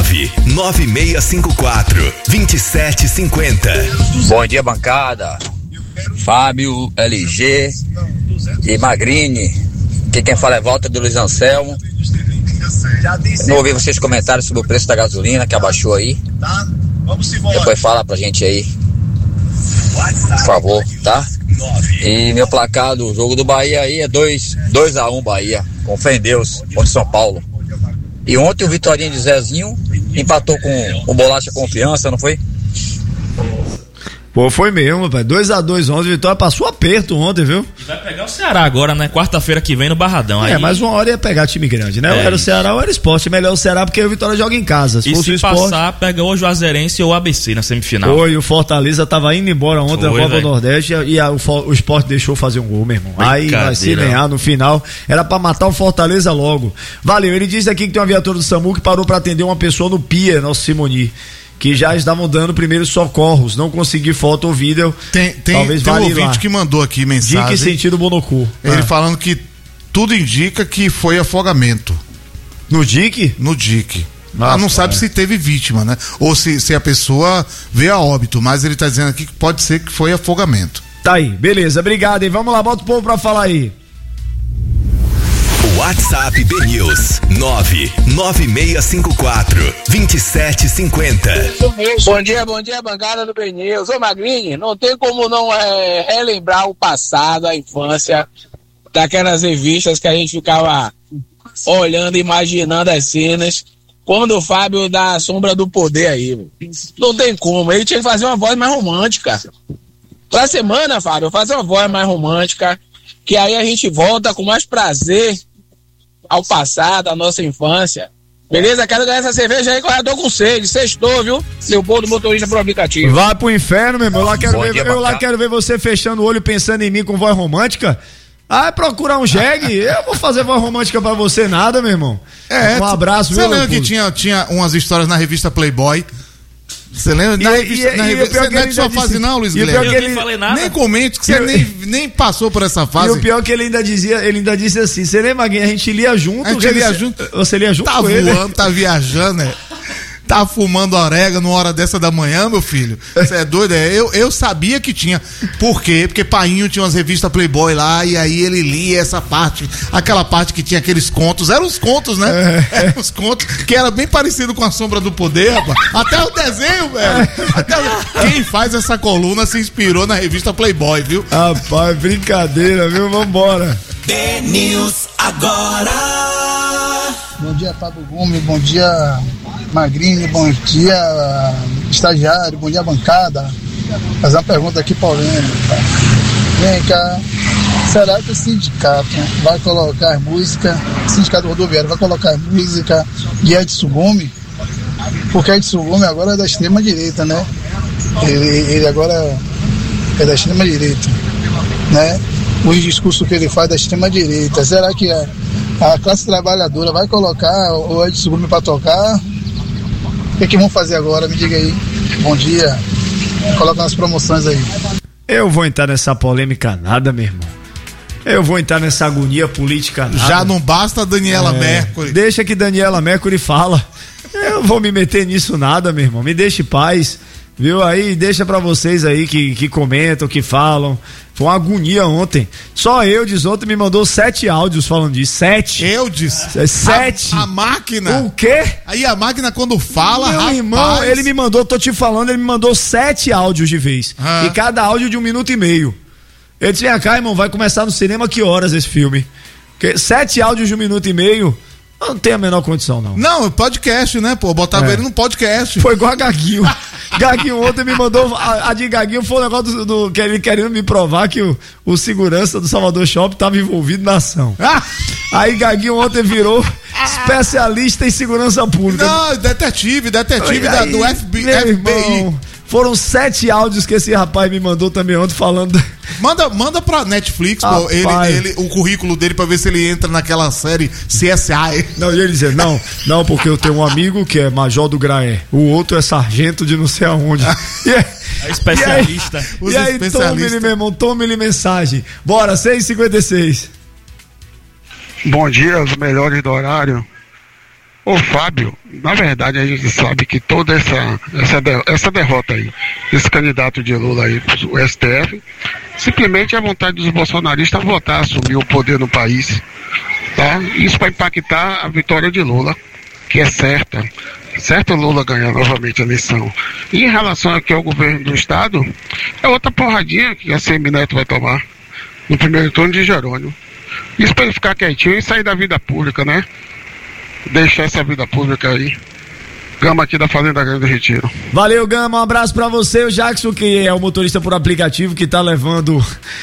99654-2750. Bom dia, bancada. Fábio, LG e Magrini. Aqui quem fala é Walter do Luiz Anselmo. Não ouvi vocês comentarem sobre o preço da gasolina que abaixou aí. Depois fala pra gente aí, por favor, tá? E meu placar do jogo do Bahia aí é 2-1 Bahia, com fé em Deus, contra São Paulo. E ontem o Vitorinha de Zezinho empatou com o Bolacha Confiança, não foi? Pô, foi mesmo, pai. 2-2 ontem, Vitória passou aperto ontem, viu? E vai pegar o Ceará agora, né? Quarta-feira que vem no Barradão. Aí... mas uma hora ia pegar time grande, né? Ou era o Ceará ou era o Sport. Melhor o Ceará porque o Vitória joga em casa. Se fosse o Sport... passar, pega ou o Juazeirense ou o ABC na semifinal. Foi, o Fortaleza tava indo embora ontem da Copa Nordeste e o Sport deixou fazer um gol, meu irmão. Aí vai se ganhar no final. Era pra matar o Fortaleza logo. Valeu, ele disse aqui que tem uma viatura do SAMU que parou pra atender uma pessoa no PIA, nosso Simoni, que já estavam dando primeiros socorros, não consegui foto ou vídeo. Talvez tem um ouvinte que mandou aqui mensagem. Dique sentido Bonocô. Ele falando que tudo indica que foi afogamento. No dique? No dique. Não sabe se teve vítima, né? Ou se a pessoa veio a óbito, mas ele tá dizendo aqui que pode ser que foi afogamento. Tá aí, beleza, obrigado, hein? Vamos lá, bota o povo pra falar aí. WhatsApp BNews 99654-2750. Bom dia, bancada do BNews. Ô Magrini, não tem como não relembrar o passado, a infância, daquelas revistas que a gente ficava olhando, imaginando as cenas, quando o Fábio dá a sombra do poder aí. Não tem como, ele tinha que fazer uma voz mais romântica. Pra semana, Fábio, fazer uma voz mais romântica, que aí a gente volta com mais prazer ao passado, à nossa infância. Beleza? Quero ganhar essa cerveja aí que eu tô com sede. Sextou, viu? Leopoldo, motorista pro aplicativo. Vai pro inferno, meu irmão. Eu lá quero ver você fechando o olho pensando em mim com voz romântica. Procurar um jegue. Eu vou fazer voz romântica pra você nada, meu irmão. Um abraço, viu? Você lembra que tinha umas histórias na revista Playboy? Você lembra? Você não é de sua fase não, Luiz Guilherme? Eu nem falei nada. Nem comente, que você nem passou por essa fase. E o pior é que ele ainda disse assim, você lembra, a gente lia junto. Você lia junto com ele. Tá voando, tá viajando, né? Tá fumando orégano uma hora dessa da manhã, meu filho. Você é doido? Eu sabia que tinha. Por quê? Porque Painho tinha umas revistas Playboy lá e aí ele lia essa parte, aquela parte que tinha aqueles contos. Eram os contos, né? Eram os contos, que era bem parecido com a Sombra do Poder, rapaz. Até o desenho, velho. Quem faz essa coluna se inspirou na revista Playboy, viu? Rapaz, brincadeira, viu? Vambora. BNews agora. Bom dia, Fábio Gomes. Bom dia, Magrini. Bom dia, estagiário. Bom dia, bancada. Fazer uma pergunta aqui polêmica. Vem cá, será que o sindicato vai colocar música, o sindicato rodoviário vai colocar música de Edson Gomes? Porque Edson Gomes agora é da extrema direita, né? Ele agora é da extrema direita, né? O discurso que ele faz da extrema direita. Será que a classe trabalhadora vai colocar o Edson Gomes para tocar? O que vão fazer agora? Me diga aí. Bom dia. Coloca nas promoções aí. Eu vou entrar nessa polêmica nada, meu irmão. Eu vou entrar nessa agonia política nada. Já não basta a Daniela Mercury. Deixa que Daniela Mercury fala. Eu vou me meter nisso nada, meu irmão. Me deixe em paz. Viu? Aí deixa pra vocês aí que comentam, que falam. Foi uma agonia ontem. Só Eudes ontem me mandou 7 áudios falando disso. 7. Eudes? 7. A máquina? O quê? Aí a máquina quando fala, meu rapaz... irmão, ele me mandou, tô te falando, ele me mandou 7 áudios de vez. E cada áudio de 1,5 minutos. Ele disse, vem cá, irmão, vai começar no cinema que horas esse filme? 7 áudios de 1,5 minutos. Não tem a menor condição, não. Não, podcast, né, pô? Botava ele no podcast. Foi igual a Gaguinho. Gaguinho ontem me mandou. A de Gaguinho foi um negócio do que ele querendo me provar que o segurança do Salvador Shopping estava envolvido na ação. Aí Gaguinho ontem virou especialista em segurança pública. Não, detetive aí, do FBI. Irmão, foram 7 áudios que esse rapaz me mandou também ontem falando. Manda pra Netflix, pô, o currículo dele pra ver se ele entra naquela série CSI. Não, e ele dizia, não, porque eu tenho um amigo que é major do Graé, o outro é sargento de não sei aonde. É especialista. E aí tome-lhe, meu irmão, tome-lhe mensagem. Bora, 6h56. Bom dia, os melhores do horário. Ô Fábio, na verdade a gente sabe que toda essa derrota aí, esse candidato de Lula aí pro STF, simplesmente é a vontade dos bolsonaristas votar, assumir o poder no país, tá? Isso vai impactar a vitória de Lula, que é certa. Certo, Lula ganhar novamente a eleição. E em relação aqui ao governo do estado, é outra porradinha que a Semineto vai tomar no primeiro turno de Jerônimo. Isso para ele ficar quietinho e sair da vida pública, né? Deixar essa vida pública aí. Gama aqui da Fazenda Grande do Retiro. Valeu, Gama, um abraço pra você. O Jackson, que é o motorista por aplicativo, que tá levando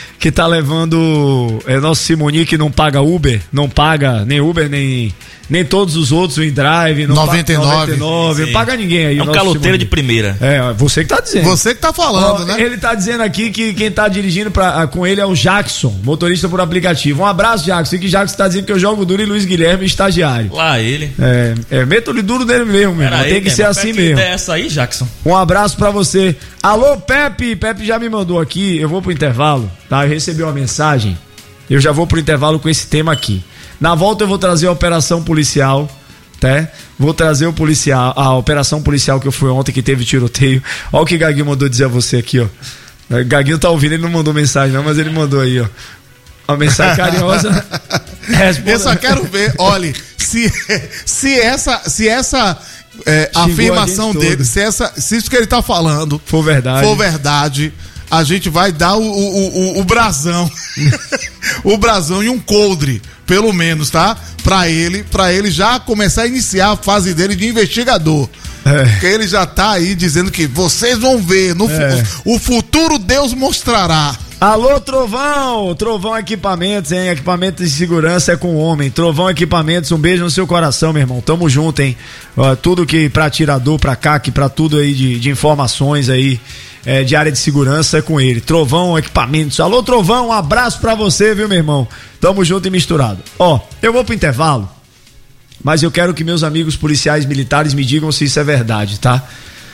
nosso Simoni, que não paga Uber, não paga nem Uber, nem todos os outros, o InDrive, não 99. Não paga ninguém aí. É um caloteiro de primeira. É, você que tá dizendo. Você que tá falando, né? Ele tá dizendo aqui que quem tá dirigindo com ele é o Jackson, motorista por aplicativo. Um abraço, Jackson, que Jackson tá dizendo que eu jogo duro e Luiz Guilherme, estagiário. Lá ele. Meto-lhe duro nele mesmo, meu. Tem que ser assim mesmo. É essa aí, Jackson. Um abraço pra você. Alô, Pepe já me mandou aqui, eu vou pro intervalo, tá? Eu recebi uma mensagem, eu já vou pro intervalo com esse tema aqui. Na volta eu vou trazer a operação policial, tá? Vou trazer a operação policial que eu fui ontem, que teve tiroteio. Olha o que Gaguinho mandou dizer a você aqui, ó. Gaguinho tá ouvindo, ele não mandou mensagem não, mas ele mandou aí, ó. Uma mensagem carinhosa. Eu só quero ver, olha, se essa afirmação dele, se isso que ele tá falando for verdade, a gente vai dar o brasão. O brasão e um coldre, pelo menos, tá? Pra ele já começar a iniciar a fase dele de investigador. Porque ele já tá aí dizendo que vocês vão ver, o futuro Deus mostrará. Alô, Trovão Equipamentos, hein? Equipamentos de segurança é com o homem. Trovão Equipamentos, um beijo no seu coração, meu irmão. Tamo junto, hein? Tudo que pra atirador, pra CAC, pra tudo aí de informações aí, de área de segurança é com ele. Trovão Equipamentos. Alô, Trovão, um abraço pra você, viu, meu irmão? Tamo junto e misturado. Eu vou pro intervalo, mas eu quero que meus amigos policiais militares me digam se isso é verdade, tá?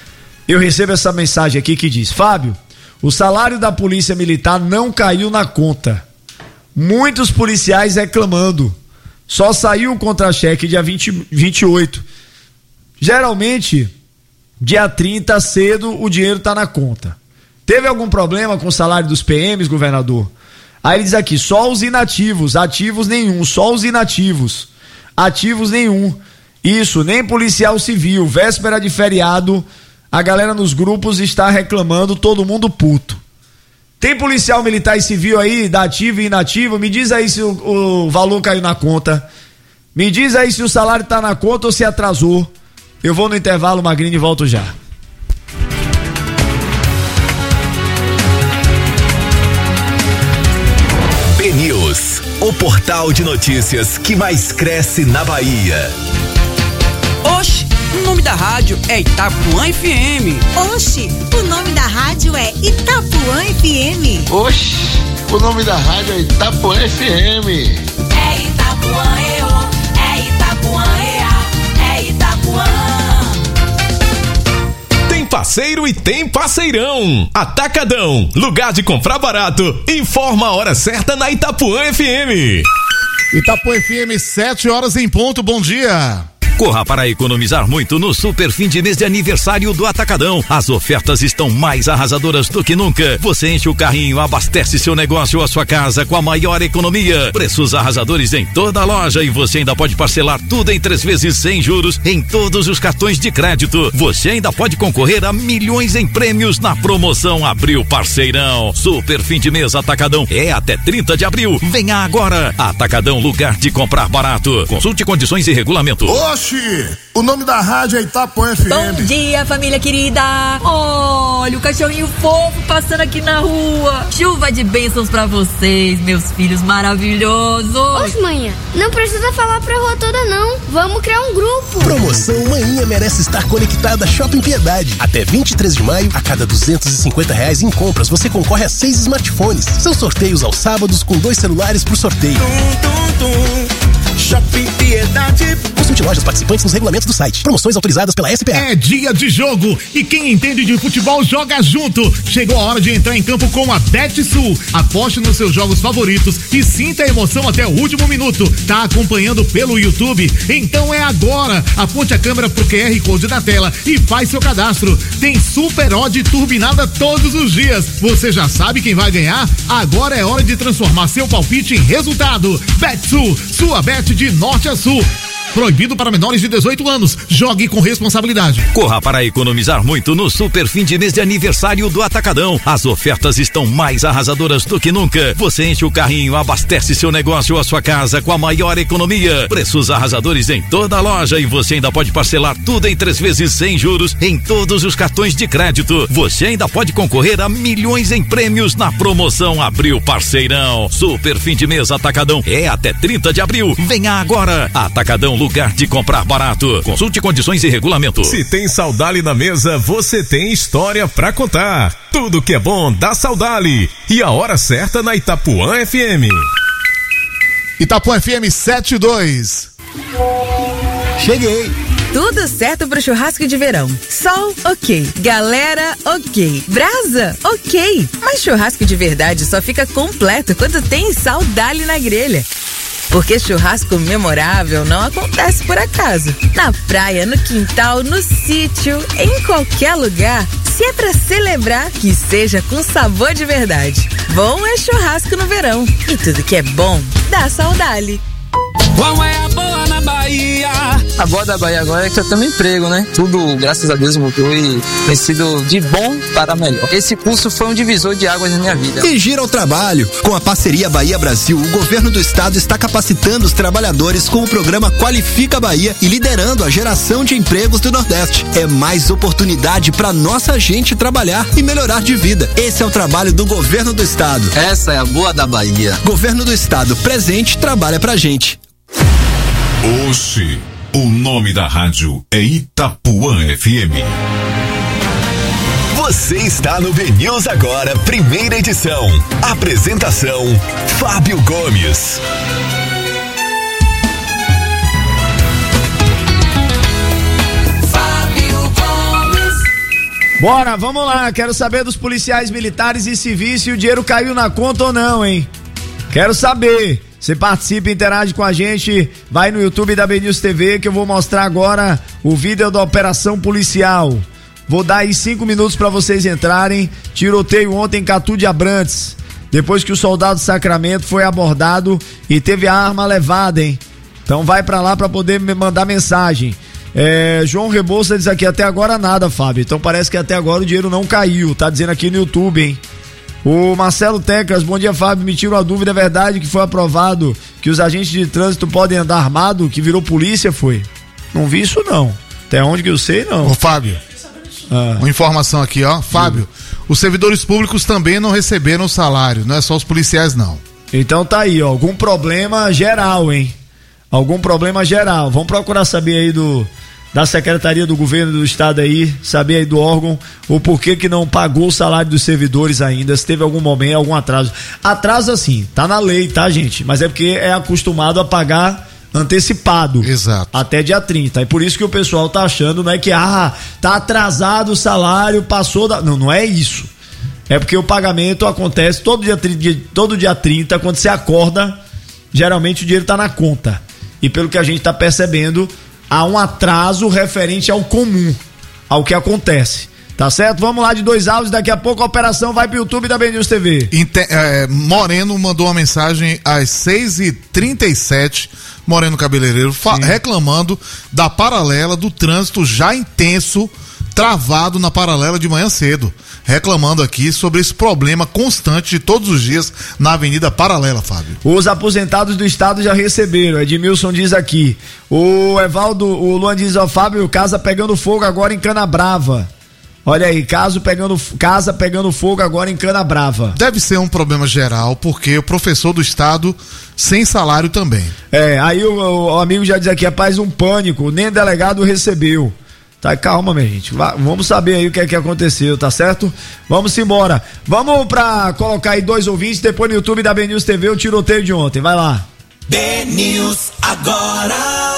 eu recebo essa mensagem aqui que diz: Fábio, o salário da polícia militar não caiu na conta. Muitos policiais reclamando. Só saiu o contra-cheque dia 28. Geralmente, dia 30 cedo, o dinheiro tá na conta. Teve algum problema com o salário dos PMs, governador? Aí ele diz aqui: só os inativos, ativos nenhum, só os inativos, ativos nenhum. Isso, nem policial civil, véspera de feriado, a galera nos grupos está reclamando, todo mundo puto. Tem policial militar e civil aí, da ativo e inativo? Me diz aí se o valor caiu na conta. Me diz aí se o salário tá na conta ou se atrasou. Eu vou no intervalo, Magrini, e volto já. BNews, o portal de notícias que mais cresce na Bahia. Oxe, o nome da rádio é Itapuã FM. Oxe, o nome da rádio é Itapuã FM. Oxe, o nome da rádio é Itapuã FM. É Itapuã, é Itapuã, é Itapuã. Tem parceiro e tem parceirão. Atacadão, lugar de comprar barato. Informa a hora certa na Itapuã FM. Itapuã FM, 7 horas em ponto, bom dia. Corra para economizar muito no super fim de mês de aniversário do Atacadão. As ofertas estão mais arrasadoras do que nunca. Você enche o carrinho, abastece seu negócio ou a sua casa com a maior economia. Preços arrasadores em toda a loja e você ainda pode parcelar tudo em 3 vezes sem juros em todos os cartões de crédito. Você ainda pode concorrer a milhões em prêmios na promoção Abril Parceirão. Super fim de mês Atacadão é até 30 de abril. Venha agora. Atacadão, lugar de comprar barato. Consulte condições e regulamento. Oxi, o nome da rádio é Itapuã FM. Bom dia, família querida. Olha o cachorrinho fofo passando aqui na rua. Chuva de bênçãos pra vocês, meus filhos maravilhosos. Oxe, manhã, não precisa falar pra rua toda não. Vamos criar um grupo. Promoção Manhã merece estar conectada a Shopping Piedade. Até 23 de maio, a cada R$250 em compras, você concorre a 6 smartphones. São sorteios aos sábados com 2 celulares por sorteio. Shopping Piedade. Consulte lojas participantes nos regulamentos do site. Promoções autorizadas pela SPA. É dia de jogo e quem entende de futebol joga junto. Chegou a hora de entrar em campo com a BetSul. Aposte nos seus jogos favoritos e sinta a emoção até o último minuto. Tá acompanhando pelo YouTube? Então é agora. Aponte a câmera pro QR Code da tela e faz seu cadastro. Tem super odd turbinada todos os dias. Você já sabe quem vai ganhar? Agora é hora de transformar seu palpite em resultado. BetSul, sua bet de norte a sul. Proibido para menores de 18 anos. Jogue com responsabilidade. Corra para economizar muito no super fim de mês de aniversário do Atacadão. As ofertas estão mais arrasadoras do que nunca. Você enche o carrinho, abastece seu negócio ou a sua casa com a maior economia. Preços arrasadores em toda a loja e você ainda pode parcelar tudo em 3 vezes sem juros em todos os cartões de crédito. Você ainda pode concorrer a milhões em prêmios na promoção Abril Parceirão. Super fim de mês Atacadão é até 30 de abril. Venha agora. Atacadão, lugar de comprar barato. Consulte condições e regulamento. Se tem Saudale na mesa, você tem história pra contar. Tudo que é bom dá Saudale. E a hora certa na Itapuã FM. Itapuã FM 72. Cheguei. Tudo certo pro churrasco de verão. Sol, ok. Galera, ok. Brasa, ok. Mas churrasco de verdade só fica completo quando tem Saudale na grelha. Porque churrasco memorável não acontece por acaso. Na praia, no quintal, no sítio, em qualquer lugar. Se é pra celebrar, que seja com sabor de verdade. Bom é churrasco no verão. E tudo que é bom, dá Saudale. Qual é a boa na Bahia? A boa da Bahia agora é que eu tenho emprego, né? Tudo, graças a Deus, mudou e tem sido de bom para melhor. Esse curso foi um divisor de águas na minha vida. E gira ao trabalho. Com a parceria Bahia Brasil, o governo do estado está capacitando os trabalhadores com o programa Qualifica Bahia e liderando a geração de empregos do Nordeste. É mais oportunidade para nossa gente trabalhar e melhorar de vida. Esse é o trabalho do governo do estado. Essa é a boa da Bahia. Governo do estado presente, trabalha pra gente. Oxi, o nome da rádio é Itapuã FM. Você está no BNews Agora, primeira edição. Apresentação, Fábio Gomes. Bora, vamos lá, quero saber dos policiais militares e civis se o dinheiro caiu na conta ou não, hein? Quero saber. Você participa, interage com a gente, vai no YouTube da BNews TV que eu vou mostrar agora o vídeo da operação policial. Vou dar aí 5 minutos pra vocês entrarem. Tiroteio ontem em Catu de Abrantes, depois que o soldado Sacramento foi abordado e teve a arma levada, hein? Então vai pra lá pra poder me mandar mensagem. João Rebouça diz aqui, até agora nada, Fábio. Então parece que até agora o dinheiro não caiu, tá dizendo aqui no YouTube, hein? O Marcelo Teclas, bom dia, Fábio, me tira uma dúvida, é verdade que foi aprovado que os agentes de trânsito podem andar armado, que virou polícia, foi? Não vi isso não, até onde que eu sei não. Ô Fábio, uma informação aqui, ó, Fábio, os servidores públicos também não receberam salário, não é só os policiais não. Então tá aí, ó, algum problema geral, hein? Algum problema geral, vamos procurar saber aí da Secretaria do Governo do Estado aí, saber aí do órgão o porquê que não pagou o salário dos servidores ainda, se teve algum momento, algum atraso. Atraso assim, tá na lei, tá, gente? Mas é porque é acostumado a pagar antecipado. Exato. Até dia 30. E por isso que o pessoal tá achando, não é que, tá atrasado o salário, passou da... Não é isso. É porque o pagamento acontece todo dia 30, quando você acorda, geralmente o dinheiro tá na conta. E pelo que a gente tá percebendo, há um atraso referente ao comum, ao que acontece. Tá certo? Vamos lá de 2 áudios, daqui a pouco a operação vai pro YouTube da BNews TV. Moreno mandou uma mensagem às 6h37, Moreno Cabeleireiro, reclamando da paralela, do trânsito já intenso, travado na paralela de manhã cedo. Reclamando aqui sobre esse problema constante de todos os dias na Avenida Paralela, Fábio. Os aposentados do estado já receberam, Edmilson diz aqui. O Evaldo, o Luan diz, Fábio, casa pegando fogo agora em Canabrava. Olha aí, casa pegando fogo agora em Canabrava. Deve ser um problema geral, porque o professor do estado sem salário também. Aí o amigo já diz aqui, rapaz, um pânico, nem delegado recebeu. Tá, calma, minha gente. Vamos saber aí o que é que aconteceu, tá certo? Vamos embora. Vamos pra colocar aí 2 ouvintes, depois no YouTube da BNews TV, o tiroteio de ontem. Vai lá. BNews agora.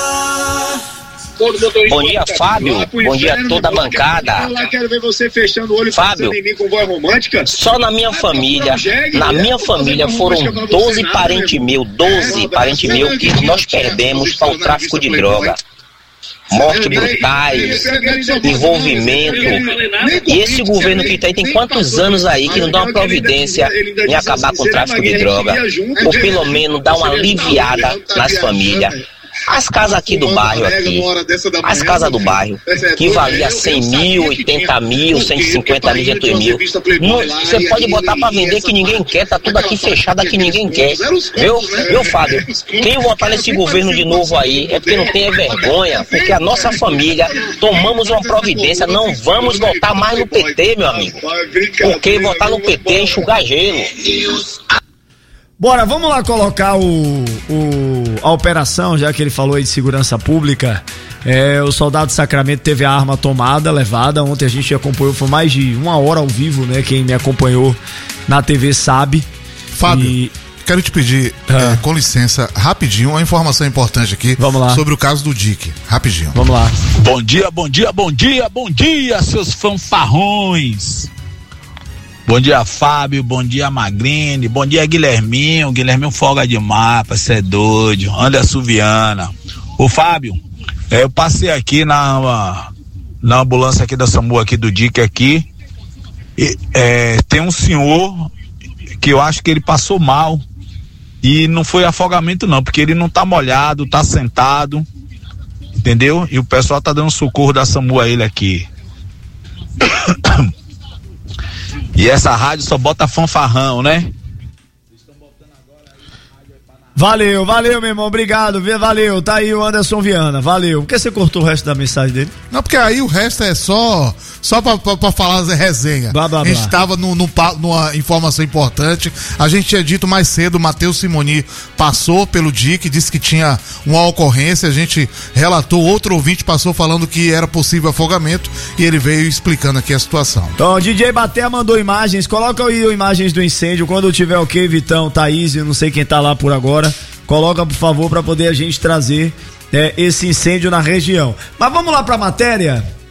Bom dia, Fábio. Bom dia a toda a bancada. Quero ver você fechando o olho, Fábio, em mim com voz romântica. Só na minha família foram 12 parentes meus que nós perdemos para o tráfico de droga. Mortes brutais, envolvimento. E esse governo que tem quantos anos aí que não dá uma providência em acabar com o tráfico de droga? Ou pelo menos dar uma aliviada nas famílias. As casas aqui do bairro, as casas do bairro, que valia 100 mil, 80 mil, 150 mil, 200 mil. Você pode botar pra vender que ninguém quer, tá tudo aqui fechado, aqui ninguém quer. Viu, Fábio? Quem votar nesse governo de novo aí é porque não tem vergonha, porque a nossa família tomamos uma providência, não vamos votar mais no PT, meu amigo. Porque votar no PT é enxugar gelo. Bora, vamos lá colocar a operação, já que ele falou aí de segurança pública. O soldado Sacramento teve a arma tomada, levada. Ontem a gente acompanhou, foi mais de 1 hora ao vivo, né? Quem me acompanhou na TV sabe. Fábio, quero te pedir, com licença, rapidinho, uma informação importante aqui. Vamos lá. Sobre o caso do Dick. Rapidinho. Vamos lá. Bom dia, seus fanfarrões. Bom dia, Fábio, bom dia, Magrini, bom dia, Guilherminho folga demais, você é doido, Anderson Viana. Ô, Fábio, eu passei aqui na ambulância aqui da SAMU, aqui do Dick aqui, e, tem um senhor que eu acho que ele passou mal, e não foi afogamento não, porque ele não tá molhado, tá sentado, entendeu? E o pessoal tá dando socorro da SAMU a ele aqui. E essa rádio só bota fanfarrão, né? Valeu, meu irmão, obrigado, valeu, tá aí o Anderson Viana, valeu. Por que você cortou o resto da mensagem dele? Não, porque aí o resto é só pra falar resenha. Blá, blá, a gente blá. tava numa informação importante, a gente tinha dito mais cedo, o Matheus Simoni passou pelo DIC, disse que tinha uma ocorrência, a gente relatou, outro ouvinte passou falando que era possível afogamento e ele veio explicando aqui a situação. Então, o DJ Batea mandou imagens, coloca aí imagens do incêndio, quando tiver ok, Vitão, Thaís, eu não sei quem tá lá por agora. Coloca, por favor, para poder a gente trazer esse incêndio na região. Mas vamos lá para a matéria.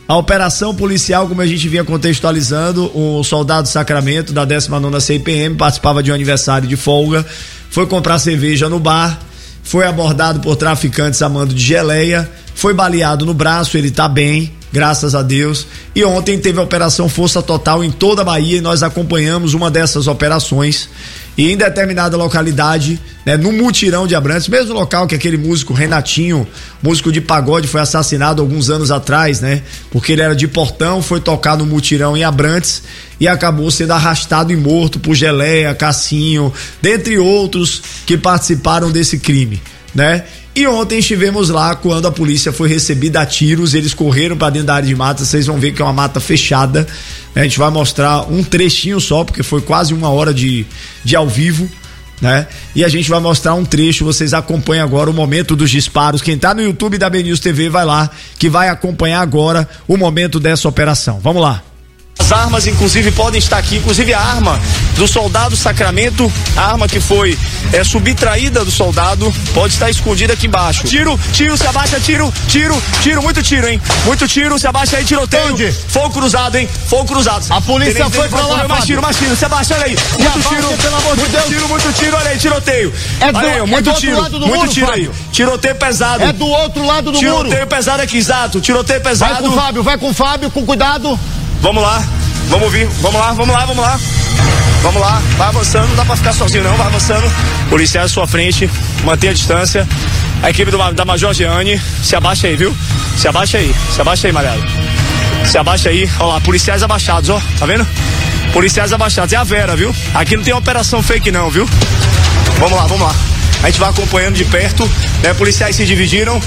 A operação policial, como a gente vinha contextualizando, o soldado Sacramento da 19ª CIPM participava de um aniversário de folga, foi comprar cerveja no bar, foi abordado por traficantes a mando de geleia, foi baleado no braço, ele tá bem, graças a Deus. E ontem teve a operação Força Total em toda a Bahia e nós acompanhamos uma dessas operações. E em determinada localidade, né, no Mutirão de Abrantes, mesmo local que aquele músico Renatinho, músico de pagode, foi assassinado alguns anos atrás, né? Porque ele era de Portão, foi tocar no Mutirão em Abrantes e acabou sendo arrastado e morto por Geleia, Cassinho, dentre outros que participaram desse crime, né? E ontem estivemos lá quando a polícia foi recebida a tiros, eles correram para dentro da área de mata, vocês vão ver que é uma mata fechada, né? A gente vai mostrar um trechinho só, porque foi quase 1 hora de ao vivo, né? E a gente vai mostrar um trecho, vocês acompanham agora o momento dos disparos. Quem tá no YouTube da BNews TV vai lá, que vai acompanhar agora o momento dessa operação. Vamos lá. As armas, inclusive, podem estar aqui, inclusive a arma do soldado Sacramento, a arma que foi subtraída do soldado, pode estar escondida aqui embaixo. Tiro, se abaixa, tiro, muito tiro, hein? Muito tiro, se abaixa aí, tiroteio. Onde? Fogo cruzado, hein? Fogo cruzado. A polícia foi pra lá, mais tiro, se abaixa, olha aí. Muito tiro, pelo amor de Deus. Muito tiro, olha aí, tiroteio. Muito tiro aí. Tiroteio pesado. É do outro lado do muro. Tiroteio pesado aqui, exato. Tiroteio pesado. Vai com o Fábio, com cuidado. Vamos lá, vamos lá, vai avançando, não dá pra ficar sozinho não, vai avançando, policiais à sua frente, mantenha a distância, a equipe da Major Jeane, se abaixa aí, viu? Se abaixa aí, malhado, se abaixa aí, ó lá, policiais abaixados, ó, tá vendo? Policiais abaixados, é a Vera, viu? Aqui não tem operação fake não, viu? Vamos lá. A gente vai acompanhando de perto, né? Policiais se dividiram,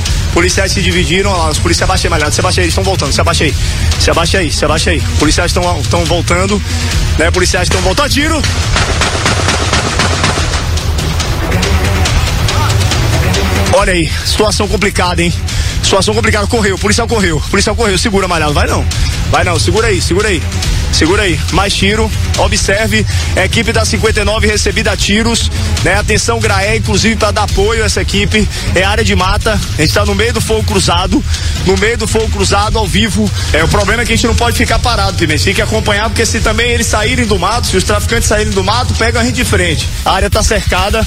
ó lá, os policiais abaixam aí, malhado, se abaixa aí, eles estão voltando, se abaixa aí. Policiais estão voltando, né? Policiais estão voltando, tiro! Olha aí, situação complicada, hein? Situação complicada, correu, policial correu, segura, malhado, vai não, segura aí, mais tiro, observe, a equipe da 59 recebida a tiros, né? Atenção Graé, inclusive para dar apoio a essa equipe, é área de mata, a gente tá no meio do fogo cruzado, ao vivo, o problema é que a gente não pode ficar parado, Pimenta, tem que acompanhar, porque se também eles saírem do mato, se os traficantes saírem do mato, pegam a gente de frente, a área tá cercada,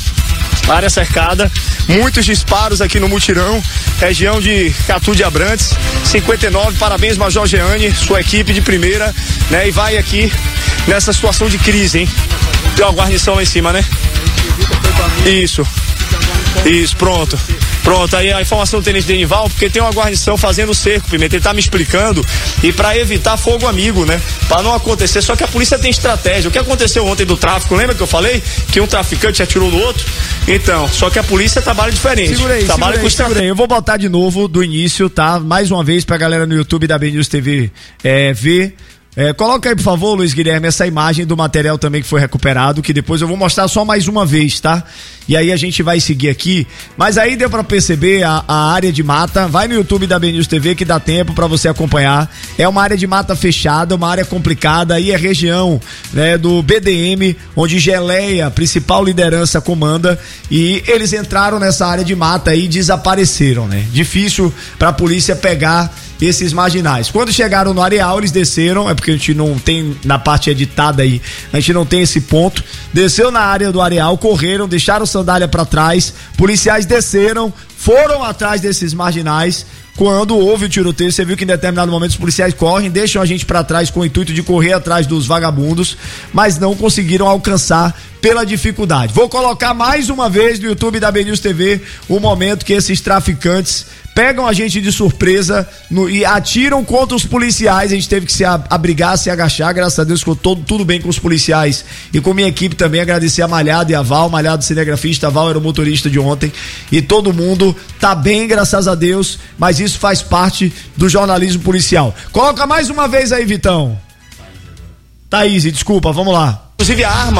muitos disparos aqui no Mutirão, região de Catu de Abrantes, 59, parabéns Major Jeane, sua equipe de primeira, né? E vai aqui nessa situação de crise, hein? Tem uma guarnição lá em cima, né? Isso, pronto, aí a informação do tenente Denival, porque tem uma guarnição fazendo o cerco, Pimenta, ele tá me explicando, e para evitar fogo amigo, né? Para não acontecer, só que a polícia tem estratégia. O que aconteceu ontem do tráfico, lembra que eu falei? Que um traficante atirou no outro? Então, só que a polícia trabalha diferente. Segura aí. Eu vou botar de novo do início, tá? Mais uma vez pra galera no YouTube da BNews TV ver. Coloca aí, por favor, Luiz Guilherme, essa imagem do material também que foi recuperado, que depois eu vou mostrar só mais uma vez, tá? E aí a gente vai seguir aqui, mas aí deu pra perceber a área de mata, vai no YouTube da BNews TV que dá tempo pra você acompanhar, é uma área de mata fechada, uma área complicada, aí é região, né, do BDM, onde Geleia, principal liderança, comanda, e eles entraram nessa área de mata e desapareceram, né? Difícil pra polícia pegar esses marginais. Quando chegaram no areal, eles desceram, é porque a gente não tem na parte editada aí, a gente não tem esse ponto, desceu na área do areal, correram, deixaram sandália pra trás, policiais desceram, foram atrás desses marginais. Quando houve o tiroteio, você viu que em determinado momento os policiais correm, deixam a gente pra trás com o intuito de correr atrás dos vagabundos, mas não conseguiram alcançar pela dificuldade. Vou colocar mais uma vez no YouTube da BNews TV o momento que esses traficantes pegam a gente de surpresa e atiram contra os policiais. A gente teve que se abrigar, se agachar, graças a Deus ficou tudo bem com os policiais e com minha equipe também. Agradecer a Malhado e a Val, Malhado cinegrafista, a Val era o motorista de ontem, e todo mundo tá bem, graças a Deus, mas isso faz parte do jornalismo policial. Coloca mais uma vez aí, Vitão. Thaís, desculpa, vamos lá. Inclusive a arma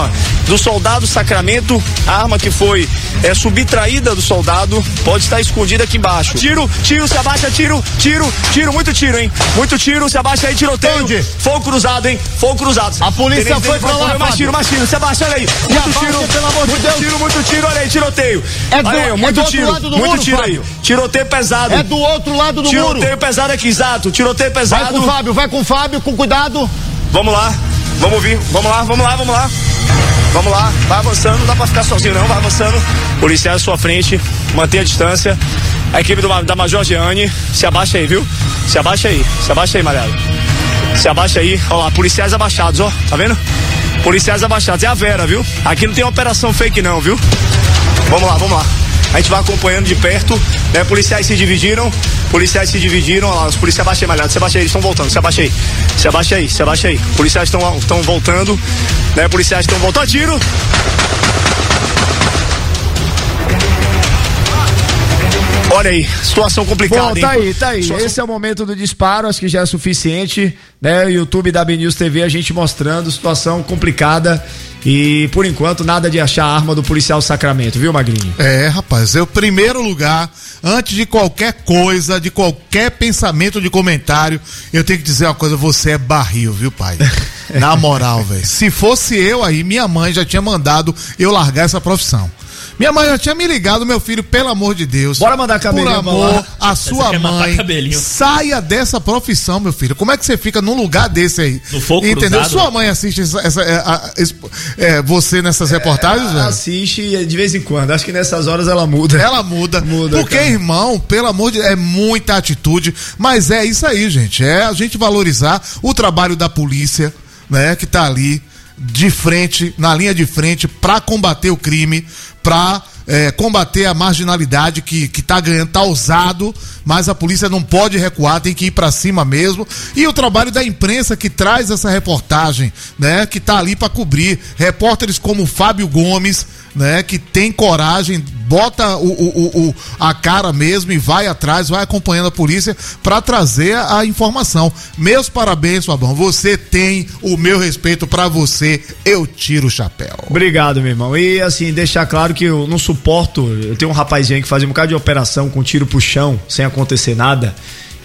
do soldado Sacramento. A arma que foi subtraída do soldado pode estar escondida aqui embaixo. Tiro, se abaixa, tiro, muito tiro, hein? Muito tiro, se abaixa aí, tiroteio. Onde? Fogo cruzado, hein? Fogo cruzado. A polícia foi pra lá, mais tiro, se abaixa, olha aí. Muito tiro, pelo amor de Deus. muito tiro, olha aí, tiroteio. Muito tiro aí. Tiroteio pesado. É do outro lado do muro. Tiroteio pesado aqui, exato. Tiroteio pesado. Vai com o Fábio, com cuidado. Vamos lá, vamos vir, vamos lá. Vamos lá, vai avançando, não dá pra ficar sozinho não, vai avançando. Policiais à sua frente, mantenha a distância. A equipe da Major Jeane, se abaixa aí, viu? Se abaixa aí, Malhado. Se abaixa aí, ó lá, policiais abaixados, ó, tá vendo? Policiais abaixados, é a Vera, viu? Aqui não tem operação fake não, viu? Vamos lá. A gente vai acompanhando de perto, né? Policiais se dividiram, ó lá, os policiais abaixam aí, Malhado, se abaixa aí, eles estão voltando, se abaixa aí. Policiais estão voltando, né? Policiais estão voltando, tiro! Olha aí, situação complicada. Bom, tá aí. Esse é o momento do disparo, acho que já é suficiente, né? O YouTube da BNews TV, a gente mostrando, situação complicada. E, por enquanto, nada de achar a arma do policial Sacramento, viu, Magrinho? Rapaz, primeiro lugar, antes de qualquer coisa, de qualquer pensamento de comentário, eu tenho que dizer uma coisa, você é barril, viu, pai? Na moral, velho. Se fosse eu aí, minha mãe já tinha mandado eu largar essa profissão. Minha mãe já tinha me ligado, meu filho, pelo amor de Deus. Bora mandar cabelinho. Por amor, a sua mãe saia dessa profissão, meu filho. Como é que você fica num lugar desse aí? No fogo entendeu? cruzado. Sua mãe assiste você nessas reportagens, velho? Assiste de vez em quando. Acho que nessas horas ela muda. Ela muda. Porque, cara, irmão, pelo amor de Deus, é muita atitude. Mas é isso aí, gente. É a gente valorizar o trabalho da polícia, né? Que tá ali de frente, na linha de frente, pra combater o crime, pra combater a marginalidade que tá ganhando, tá ousado, mas a polícia não pode recuar, tem que ir pra cima mesmo. E o trabalho da imprensa que traz essa reportagem, né, que tá ali pra cobrir, repórteres como o Fábio Gomes, né, que tem coragem, bota a cara mesmo e vai atrás, vai acompanhando a polícia pra trazer a informação. Meus parabéns, Fabão, você tem o meu respeito, pra você eu tiro o chapéu. Obrigado, meu irmão. E assim, deixar claro que eu não suporto, eu tenho um rapazinho que fazia um bocado de operação com tiro pro chão, sem acontecer nada,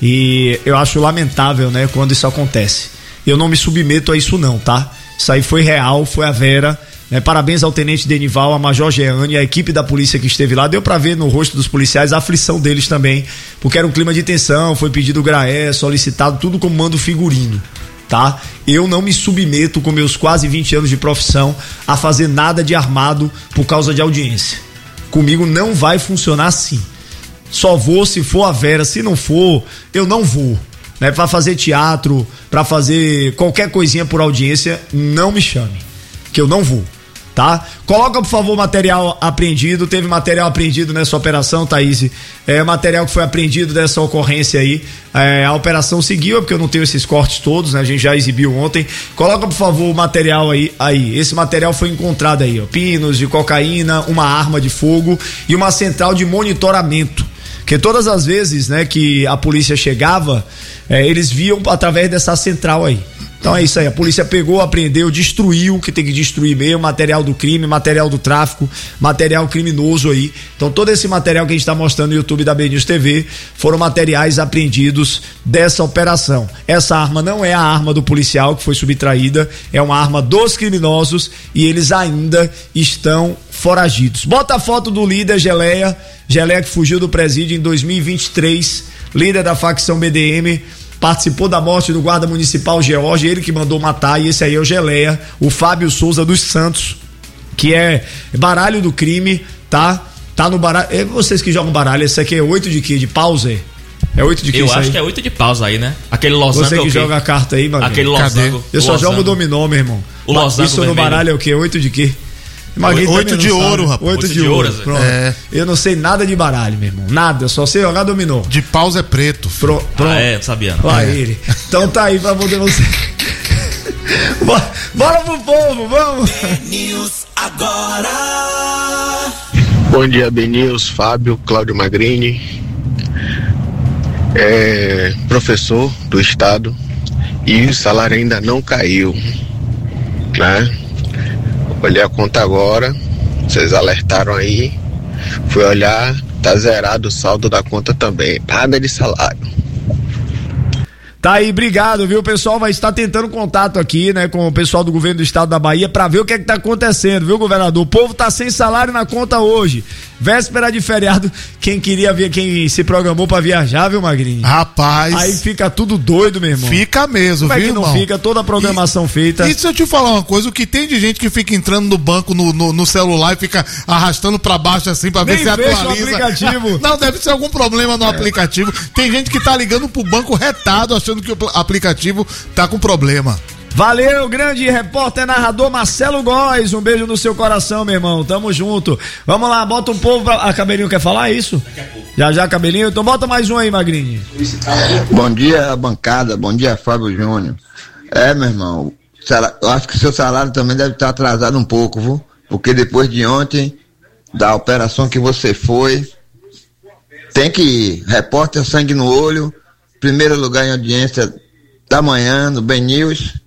e eu acho lamentável, né, quando isso acontece. Eu não me submeto a isso não, tá? Isso aí foi real, foi a Vera. Parabéns ao Tenente Denival, a Major Jeane, a equipe da polícia que esteve lá. Deu pra ver no rosto dos policiais a aflição deles também, porque era um clima de tensão, foi pedido graé, solicitado, tudo como mando figurino, tá? Eu não me submeto com meus quase 20 anos de profissão a fazer nada de armado por causa de audiência. Comigo não vai funcionar assim. Só vou se for a Vera, se não for, eu não vou. Né? Pra fazer teatro, pra fazer qualquer coisinha por audiência, não me chame, que eu não vou. Tá? Coloca, por favor, material apreendido. Teve material apreendido nessa operação, Thaís. Material que foi apreendido dessa ocorrência aí. A operação seguiu, porque eu não tenho esses cortes todos, né? A gente já exibiu ontem. Coloca, por favor, o material aí. Esse material foi encontrado aí, ó. Pinos de cocaína, uma arma de fogo e uma central de monitoramento. Porque todas as vezes, né, que a polícia chegava, eles viam através dessa central aí. Então é isso aí, a polícia pegou, apreendeu, destruiu o que tem que destruir mesmo, material do crime, material do tráfico, material criminoso aí. Então todo esse material que a gente está mostrando no YouTube da BNews TV foram materiais apreendidos dessa operação. Essa arma não é a arma do policial que foi subtraída, é uma arma dos criminosos e eles ainda estão foragidos. Bota a foto do líder Geleia que fugiu do presídio em 2023, líder da facção BDM, participou da morte do guarda municipal George, ele que mandou matar, e esse aí é o Geleia, o Fábio Souza dos Santos, que é baralho do crime, tá? Tá no baralho, vocês que jogam baralho, esse aqui é 8 de quê? De pausa? É 8 de quê? Eu acho que é 8 de pausa aí, né? Aquele losango. Você que joga a carta aí, mano. Aquele losango. Eu só jogo dominó, meu irmão. O losango isso no baralho é o quê? 8 de quê? 8 de ouro, rapaz. 8 de ouro. Pronto. Eu não sei nada de baralho, meu irmão. Nada, eu só sei jogar dominó. De pausa é preto. Pronto. Não sabia não. Lá ele. Então tá aí pra poder você. Bora pro povo, vamos. BNews agora. Bom dia, BNews, Fábio, Cláudio Magrini. Professor do estado e o salário ainda não caiu, né? Olhei a conta agora, vocês alertaram aí. Fui olhar, tá zerado o saldo da conta também. Nada de salário. Tá aí, obrigado, viu? O pessoal vai estar tentando contato aqui, né, com o pessoal do governo do estado da Bahia pra ver o que é que tá acontecendo, viu, governador? O povo tá sem salário na conta hoje. Véspera de feriado, quem se programou pra viajar, viu, Magrinho? Rapaz. Aí fica tudo doido, meu irmão. Fica mesmo, como viu, é que não irmão? fica toda a programação feita? E se eu te falar uma coisa, o que tem de gente que fica entrando no banco no celular e fica arrastando pra baixo assim pra ver se atualiza. O aplicativo. Não, deve ser algum problema no aplicativo. Tem gente que tá ligando pro banco retado, achando que o aplicativo tá com problema. Valeu, grande repórter narrador Marcelo Góes, um beijo no seu coração, meu irmão, tamo junto. Vamos lá, bota um povo pra... A Cabelinho quer falar isso? Já, Cabelinho, então bota mais um aí, Magrinho. Bom dia, bancada, bom dia, Fábio Júnior. Meu irmão, eu acho que seu salário também deve estar atrasado um pouco, viu? Porque depois de ontem, da operação que você foi, tem que ir, repórter sangue no olho, primeiro lugar em audiência da manhã, no Ben News.